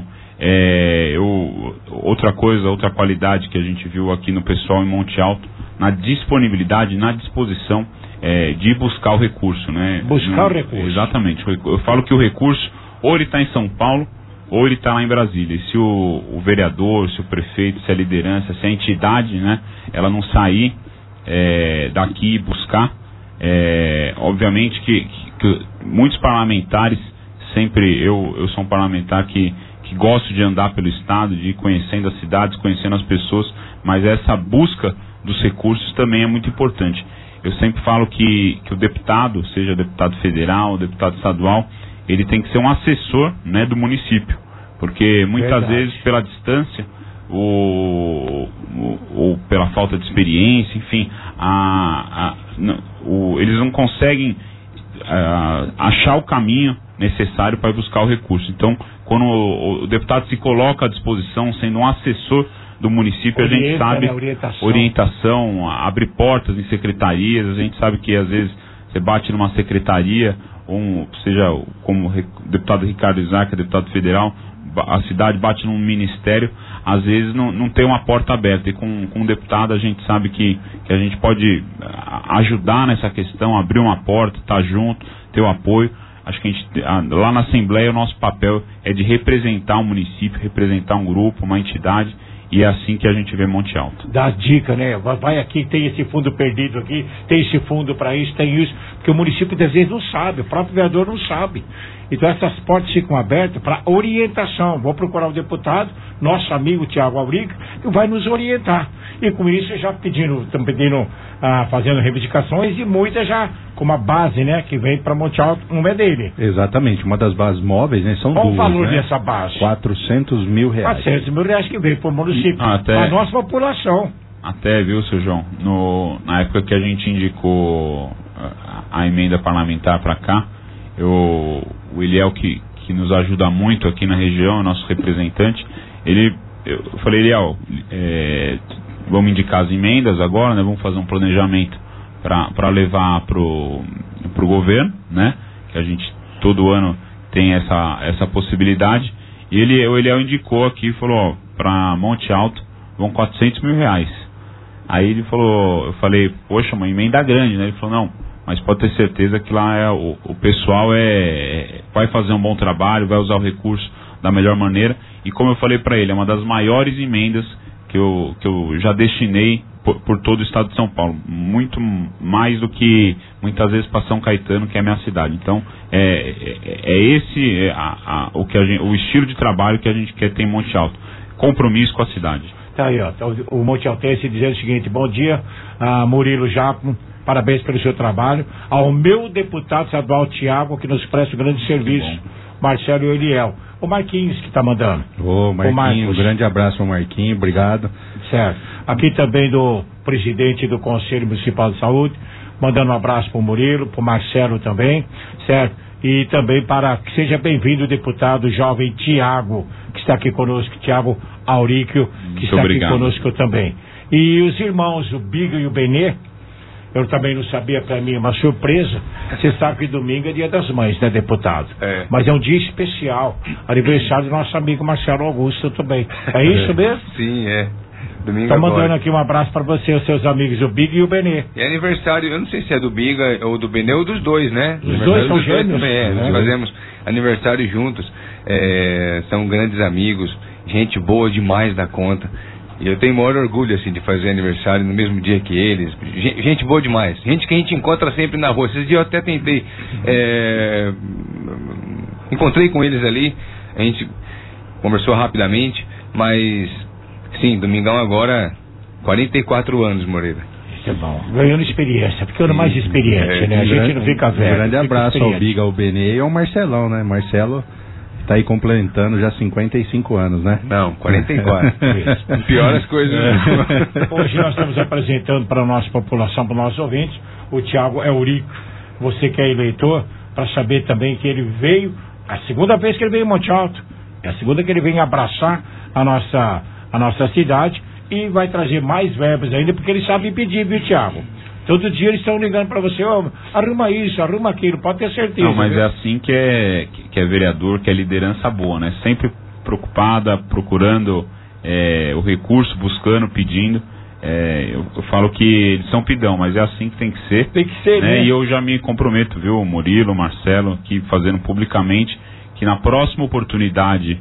outra qualidade que a gente viu aqui no pessoal em Monte Alto, na disponibilidade, na disposição de buscar o recurso, né? Buscar o recurso. Exatamente. Eu falo que o recurso, ou ele está em São Paulo, ou ele está lá em Brasília. E se o vereador, se o prefeito, se a liderança, se a entidade, né, ela não sair daqui e buscar, obviamente que muitos parlamentares, sempre eu sou um parlamentar que gosto de andar pelo estado, de ir conhecendo as cidades, conhecendo as pessoas, mas essa busca dos recursos também é muito importante. Eu sempre falo que o deputado, seja deputado federal, deputado estadual, ele tem que ser um assessor, né, do município, porque muitas vezes pela distância ou pela falta de experiência, enfim, eles não conseguem achar o caminho necessário para buscar o recurso. Então, quando o deputado se coloca à disposição, sendo um assessor do município, a gente sabe, orientação, abre portas em secretarias, a gente sabe que às vezes você bate numa secretaria, seja como deputado Ricardo Isaac, deputado federal, a cidade bate num ministério, às vezes não tem uma porta aberta, e com um deputado a gente sabe que a gente pode ajudar nessa questão, abrir uma porta, estar junto, ter o apoio. Acho que lá na Assembleia o nosso papel é de representar um município, representar um grupo, uma entidade, e é assim que a gente vê Monte Alto. Dá dica, né? Vai aqui, tem esse fundo perdido aqui, tem esse fundo para isso, tem isso, porque o município às vezes não sabe, o próprio vereador não sabe. Então essas portas ficam abertas para orientação. Vou procurar o deputado, nosso amigo Tiago Auríquio, que vai nos orientar. E com isso já estão pedindo, fazendo reivindicações, e muitas já com uma base, né, que vem para Monte Alto, não é dele. Exatamente, uma das bases móveis, né, são duas. Qual o valor, né, dessa base? 400 mil reais. 400 mil reais que veio para o município, para a nossa população. Até, viu, seu João, na época que a gente indicou a emenda parlamentar para cá, o Eliel, que nos ajuda muito aqui na região, nosso representante, eu falei: Eliel, vamos indicar as emendas agora, né? Vamos fazer um planejamento para levar pro governo, né? Que a gente todo ano tem essa possibilidade. E o Eliel indicou aqui, falou: para Monte Alto vão 400 mil reais. Aí ele falou, eu falei: poxa, uma emenda grande, né? Ele falou: não, mas pode ter certeza que lá o pessoal vai fazer um bom trabalho, vai usar o recurso da melhor maneira. E como eu falei para ele, é uma das maiores emendas que eu já destinei por todo o estado de São Paulo, muito mais do que muitas vezes para São Caetano, que é a minha cidade. Então esse o estilo de trabalho que a gente quer ter em Monte Alto, compromisso com a cidade. Tá aí, ó. O Montealtense dizendo o seguinte: bom dia, Murilo Jaco, parabéns pelo seu trabalho. Ao meu deputado estadual Tiago, que nos presta um grande serviço, Marcelo e Eliel. O Marquinhos que está mandando. Ô, Marquinhos, um grande abraço ao Marquinhos, obrigado. Certo. Aqui também do presidente do Conselho Municipal de Saúde, mandando um abraço para o Murilo, para o Marcelo também, certo? E também para que seja bem-vindo o deputado jovem Tiago, que está aqui conosco, Tiago Auríquio, que está aqui conosco também. E os irmãos, o Biga e o Benê, eu também não sabia, para mim, uma surpresa. Você sabe que domingo é dia das mães, né, deputado? É. Mas é um dia especial, aniversário do nosso amigo Marcelo Augusto também. É isso mesmo? Sim, é. Domingo Estou mandando agora. aqui um abraço para você, os seus amigos, o Biga e o Benê. É aniversário, eu não sei se é do Biga ou do Benê ou dos dois, né? Os dois são gêmeos. Também, nós fazemos aniversário juntos. São grandes amigos, gente boa demais da conta. E eu tenho o maior orgulho, assim, de fazer aniversário no mesmo dia que eles. Gente boa demais. Gente que a gente encontra sempre na rua. Esses dias eu até tentei... encontrei com eles ali. A gente conversou rapidamente. Mas, sim, domingão agora, 44 anos, Moreira. Isso é bom. Ganhando experiência, ficando mais experiente, né? A gente não fica velho. Um grande abraço ao Biga, ao Benê e ao Marcelão, né? Marcelo... Tá aí completando já 55 anos, né? Não, 44. Pior as coisas. Hoje nós estamos apresentando para a nossa população, para os nossos ouvintes, o Tiago Eurico. Você que é eleitor, para saber também que ele veio, a segunda vez que ele veio em Monte Alto, é a segunda que ele vem abraçar a nossa cidade e vai trazer mais verbas ainda, porque ele sabe pedir, viu, Tiago? Todo dia eles estão ligando para você, arruma isso, arruma aquilo, pode ter certeza. Não, mas viu? é assim que é vereador, que é liderança boa, né? Sempre preocupada, procurando o recurso, buscando, pedindo. Eu falo que eles são pidão, mas é assim que tem que ser. Tem que ser, né? E eu já me comprometo, viu, Murilo, Marcelo, aqui fazendo publicamente, que na próxima oportunidade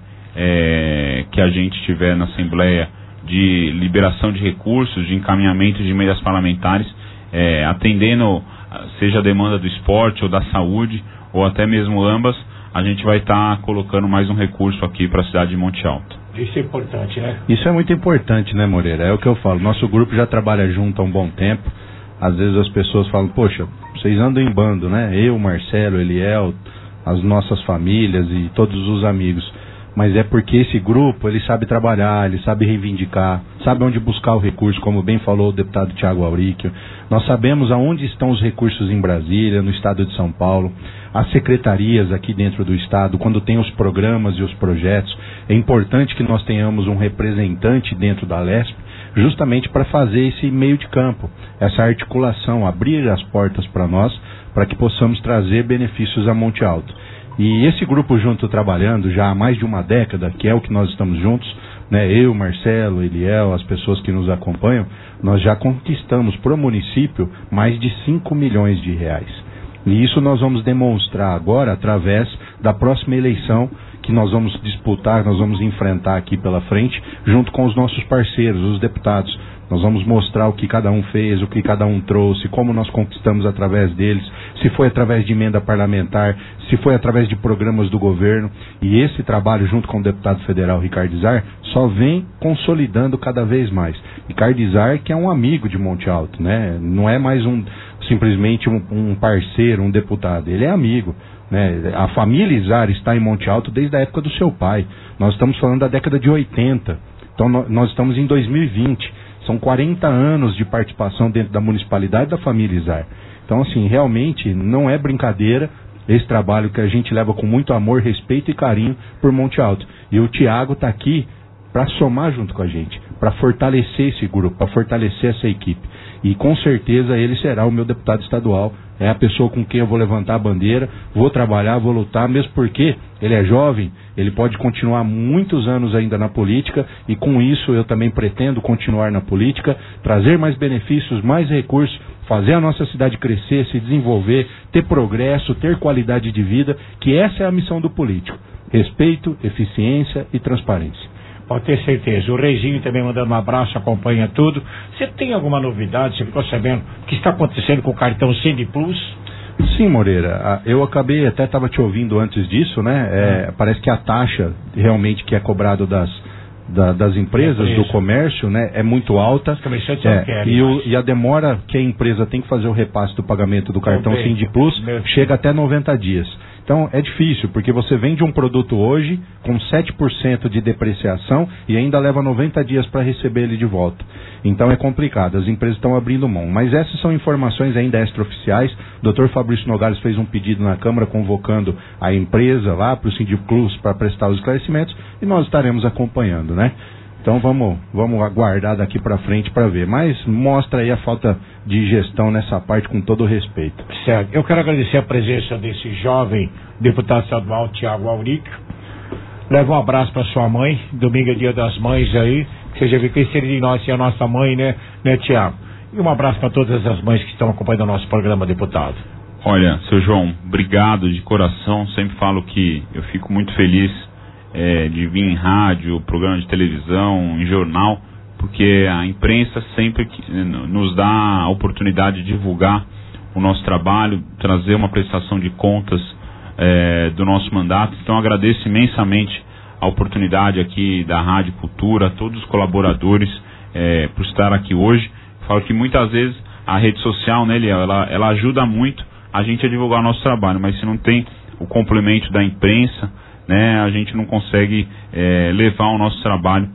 que a gente tiver na Assembleia de liberação de recursos, de encaminhamento de emendas parlamentares, atendendo seja a demanda do esporte ou da saúde, ou até mesmo ambas, a gente vai estar colocando mais um recurso aqui para a cidade de Monte Alto. Isso é importante, né? Isso é muito importante, né, Moreira? É o que eu falo, nosso grupo já trabalha junto há um bom tempo. Às vezes as pessoas falam, poxa, vocês andam em bando, né? Eu, Marcelo, Eliel, as nossas famílias e todos os amigos. Mas é porque esse grupo, ele sabe trabalhar, ele sabe reivindicar, sabe onde buscar o recurso, como bem falou o deputado Tiago Auríquio. Nós sabemos aonde estão os recursos em Brasília, no estado de São Paulo, as secretarias aqui dentro do estado, quando tem os programas e os projetos. É importante que nós tenhamos um representante dentro da LESP, justamente para fazer esse meio de campo, essa articulação, abrir as portas para nós, para que possamos trazer benefícios a Monte Alto. E esse grupo junto trabalhando já há mais de uma década, que é o que nós estamos juntos, né? Eu, Marcelo, Eliel, as pessoas que nos acompanham, nós já conquistamos para o município mais de 5 milhões de reais. E isso nós vamos demonstrar agora através da próxima eleição que nós vamos disputar, nós vamos enfrentar aqui pela frente, junto com os nossos parceiros, os deputados. Nós vamos mostrar o que cada um fez, o que cada um trouxe, como nós conquistamos através deles, se foi através de emenda parlamentar, se foi através de programas do governo. E esse trabalho, junto com o deputado federal Ricardo Izar, só vem consolidando cada vez mais. Ricardo Izar, que é um amigo de Monte Alto, né? Não é mais simplesmente um parceiro, um deputado, ele é amigo. Né? A família Izar está em Monte Alto desde a época do seu pai. Nós estamos falando da década de 80. Então nós estamos em 2020. São 40 anos de participação dentro da municipalidade da família Izar. Então, assim, realmente não é brincadeira esse trabalho que a gente leva com muito amor, respeito e carinho por Monte Alto. E o Tiago está aqui para somar junto com a gente, para fortalecer esse grupo, para fortalecer essa equipe. E com certeza ele será o meu deputado estadual. É a pessoa com quem eu vou levantar a bandeira, vou trabalhar, vou lutar, mesmo porque ele é jovem, ele pode continuar muitos anos ainda na política, e com isso eu também pretendo continuar na política, trazer mais benefícios, mais recursos, fazer a nossa cidade crescer, se desenvolver, ter progresso, ter qualidade de vida, que essa é a missão do político: respeito, eficiência e transparência. Pode ter certeza. O Reizinho também mandando um abraço, acompanha tudo. Você tem alguma novidade? Você ficou sabendo o que está acontecendo com o cartão Cine Plus? Sim, Moreira. Eu acabei, até estava te ouvindo antes disso, né? Parece que a taxa realmente que é cobrado das empresas, do comércio, né, é muito alta. Os comerciantes não querem e a demora que a empresa tem que fazer o repasse do pagamento do cartão Sindplus chega até 90 dias. Então é difícil, porque você vende um produto hoje com 7% de depreciação e ainda leva 90 dias para receber ele de volta. Então é complicado, as empresas estão abrindo mão. Mas essas são informações ainda extraoficiais. O Dr. Fabrício Nogales fez um pedido na Câmara convocando a empresa lá para o Sindplus para prestar os esclarecimentos e nós estaremos acompanhando, né? Então vamos aguardar daqui para frente para ver. Mas mostra aí a falta de gestão nessa parte, com todo o respeito. Certo. Eu quero agradecer a presença desse jovem deputado estadual, Tiago Auric. Leva um abraço para sua mãe. Domingo é dia das mães aí. Você já viu que seria de nós e a nossa mãe, né, Tiago? E um abraço para todas as mães que estão acompanhando o nosso programa, deputado. Olha, seu João, obrigado de coração. Sempre falo que eu fico muito feliz de vir em rádio, programa de televisão, em jornal, porque a imprensa sempre nos dá a oportunidade de divulgar o nosso trabalho, trazer uma prestação de contas do nosso mandato. Então agradeço imensamente a oportunidade aqui da Rádio Cultura, a todos os colaboradores por estar aqui hoje. Falo que muitas vezes a rede social, né, Eliel, ela ajuda muito a gente a divulgar o nosso trabalho, mas se não tem o complemento da imprensa, né, a gente não consegue levar o nosso trabalho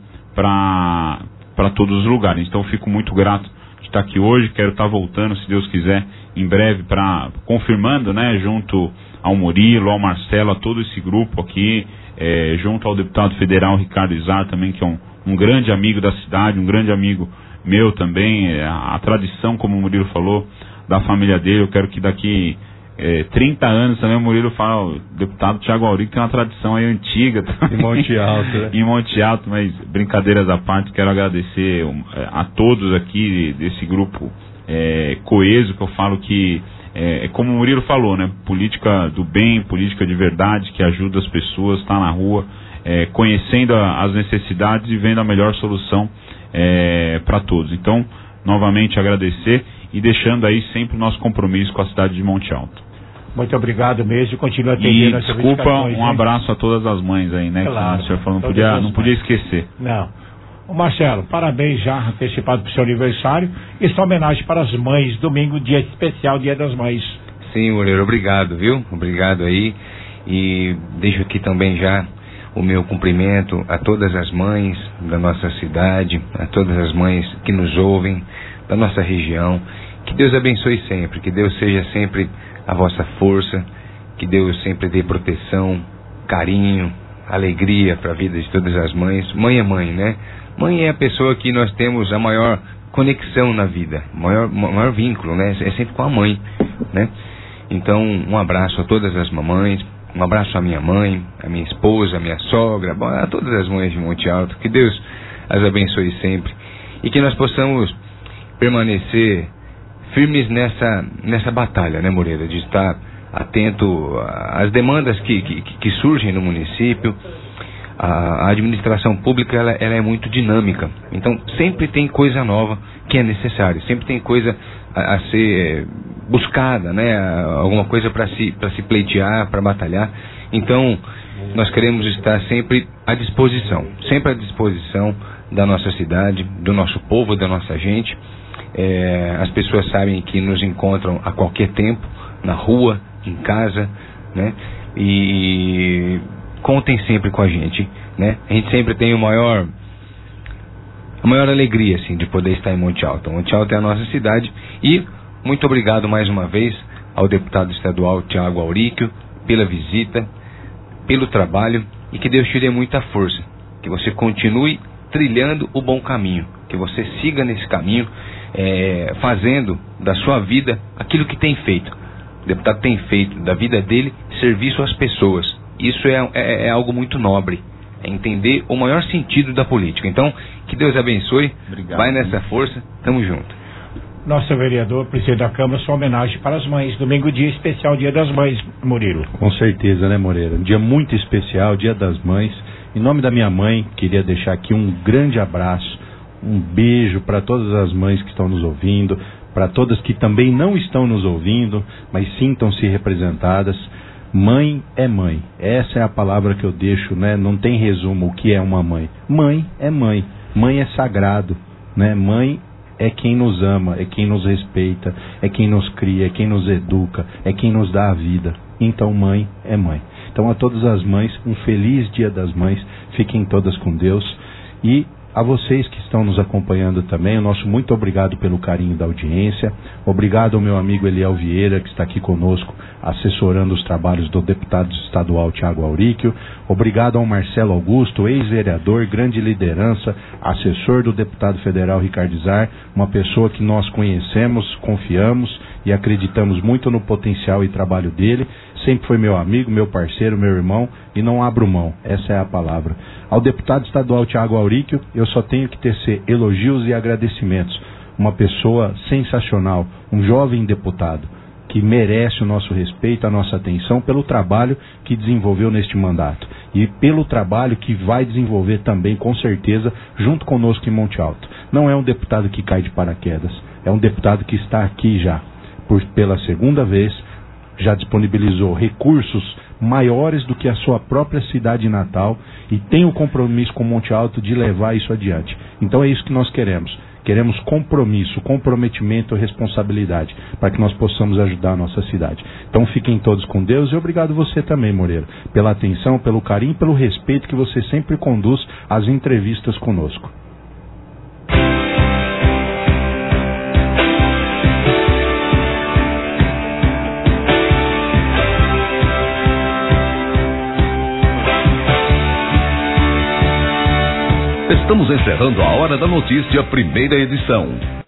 para todos os lugares. Então eu fico muito grato de estar aqui hoje. Quero estar voltando, se Deus quiser, em breve, confirmando, né, junto ao Murilo, ao Marcelo, a todo esse grupo aqui, junto ao deputado federal Ricardo Izar também, que é um grande amigo da cidade, um grande amigo meu também. A tradição, como o Murilo falou, da família dele, eu quero que daqui 30 anos também o Murilo fala, o deputado Tiago Auric tem uma tradição aí antiga. Em Monte Alto, né? Em Monte Alto, mas brincadeiras à parte, quero agradecer a todos aqui desse grupo coeso, que eu falo que como o Murilo falou, né? Política do bem, política de verdade, que ajuda as pessoas, está na rua, conhecendo as necessidades e vendo a melhor solução para todos. Então, novamente agradecer e deixando aí sempre o nosso compromisso com a cidade de Monte Alto. Muito obrigado mesmo, continua atendendo as solicitações. Desculpa, um abraço a todas as mães aí, né? Claro, que o senhor falou, não podia esquecer. Não. Ô Marcelo, parabéns já antecipado para o seu aniversário. E essa homenagem para as mães, domingo, dia especial, Dia das Mães. Sim, Moreira, obrigado, viu? Obrigado aí. E deixo aqui também já o meu cumprimento a todas as mães da nossa cidade, a todas as mães que nos ouvem, da nossa região. Que Deus abençoe sempre, que Deus seja sempre a vossa força, que Deus sempre dê proteção, carinho, alegria para a vida de todas as mães. Mãe é mãe, né? Mãe é a pessoa que nós temos a maior conexão na vida, maior vínculo, né? É sempre com a mãe, né? Então, um abraço a todas as mamães, um abraço à minha mãe, à minha esposa, à minha sogra, a todas as mães de Monte Alto. Que Deus as abençoe sempre e que nós possamos permanecer firmes nessa batalha, né, Moreira, de estar atento às demandas que surgem no município. A administração pública ela é muito dinâmica, então sempre tem coisa nova que é necessária, sempre tem coisa a ser buscada, né, alguma coisa para se pleitear, para batalhar. Então nós queremos estar sempre à disposição da nossa cidade, do nosso povo, da nossa gente. As pessoas sabem que nos encontram a qualquer tempo, na rua, em casa, né? E contem sempre com a gente, né? A gente sempre tem a maior alegria, assim, de poder estar em Monte Alto. Monte Alto é a nossa cidade. E muito obrigado mais uma vez ao deputado estadual Tiago Auric pela visita, pelo trabalho, e que Deus te dê muita força, que você continue trilhando o bom caminho, que você siga nesse caminho, fazendo da sua vida aquilo que tem feito. O deputado tem feito da vida dele serviço às pessoas. Isso é algo muito nobre, é entender o maior sentido da política. Então, que Deus abençoe. Obrigado. Vai nessa força, tamo junto. Nosso vereador, presidente da Câmara, sua homenagem para as mães. Domingo, dia especial, Dia das Mães, Murilo. Com certeza, né, Moreira? Um dia muito especial, Dia das Mães. Em nome da minha mãe, queria deixar aqui um grande abraço, um beijo para todas as mães que estão nos ouvindo, para todas que também não estão nos ouvindo, mas sintam-se representadas. Mãe é mãe. Essa é a palavra que eu deixo, né? Não tem resumo o que é uma mãe. Mãe é mãe. Mãe é sagrado, né? Mãe é quem nos ama, é quem nos respeita, é quem nos cria, é quem nos educa, é quem nos dá a vida. Então mãe é mãe. Então a todas as mães, um feliz Dia das Mães. Fiquem todas com Deus. E a vocês que estão nos acompanhando também, o nosso muito obrigado pelo carinho da audiência. Obrigado ao meu amigo Eliel Vieira, que está aqui conosco, assessorando os trabalhos do deputado estadual Tiago Auríquio. Obrigado ao Marcelo Augusto, ex-vereador, grande liderança, assessor do deputado federal Ricardo Izar, uma pessoa que nós conhecemos, confiamos e acreditamos muito no potencial e trabalho dele. Sempre foi meu amigo, meu parceiro, meu irmão, e não abro mão, essa é a palavra. Ao deputado estadual Tiago Auríquio, eu só tenho que tecer elogios e agradecimentos. Uma pessoa sensacional, um jovem deputado, que merece o nosso respeito, a nossa atenção pelo trabalho que desenvolveu neste mandato. E pelo trabalho que vai desenvolver também, com certeza, junto conosco em Monte Alto. Não é um deputado que cai de paraquedas, é um deputado que está aqui já, pela segunda vez, já disponibilizou recursos maiores do que a sua própria cidade natal e tem o compromisso com Monte Alto de levar isso adiante. Então é isso que nós queremos. Queremos compromisso, comprometimento e responsabilidade para que nós possamos ajudar a nossa cidade. Então fiquem todos com Deus e obrigado você também, Moreira, pela atenção, pelo carinho, pelo respeito que você sempre conduz às entrevistas conosco. Estamos encerrando a Hora da Notícia, primeira edição.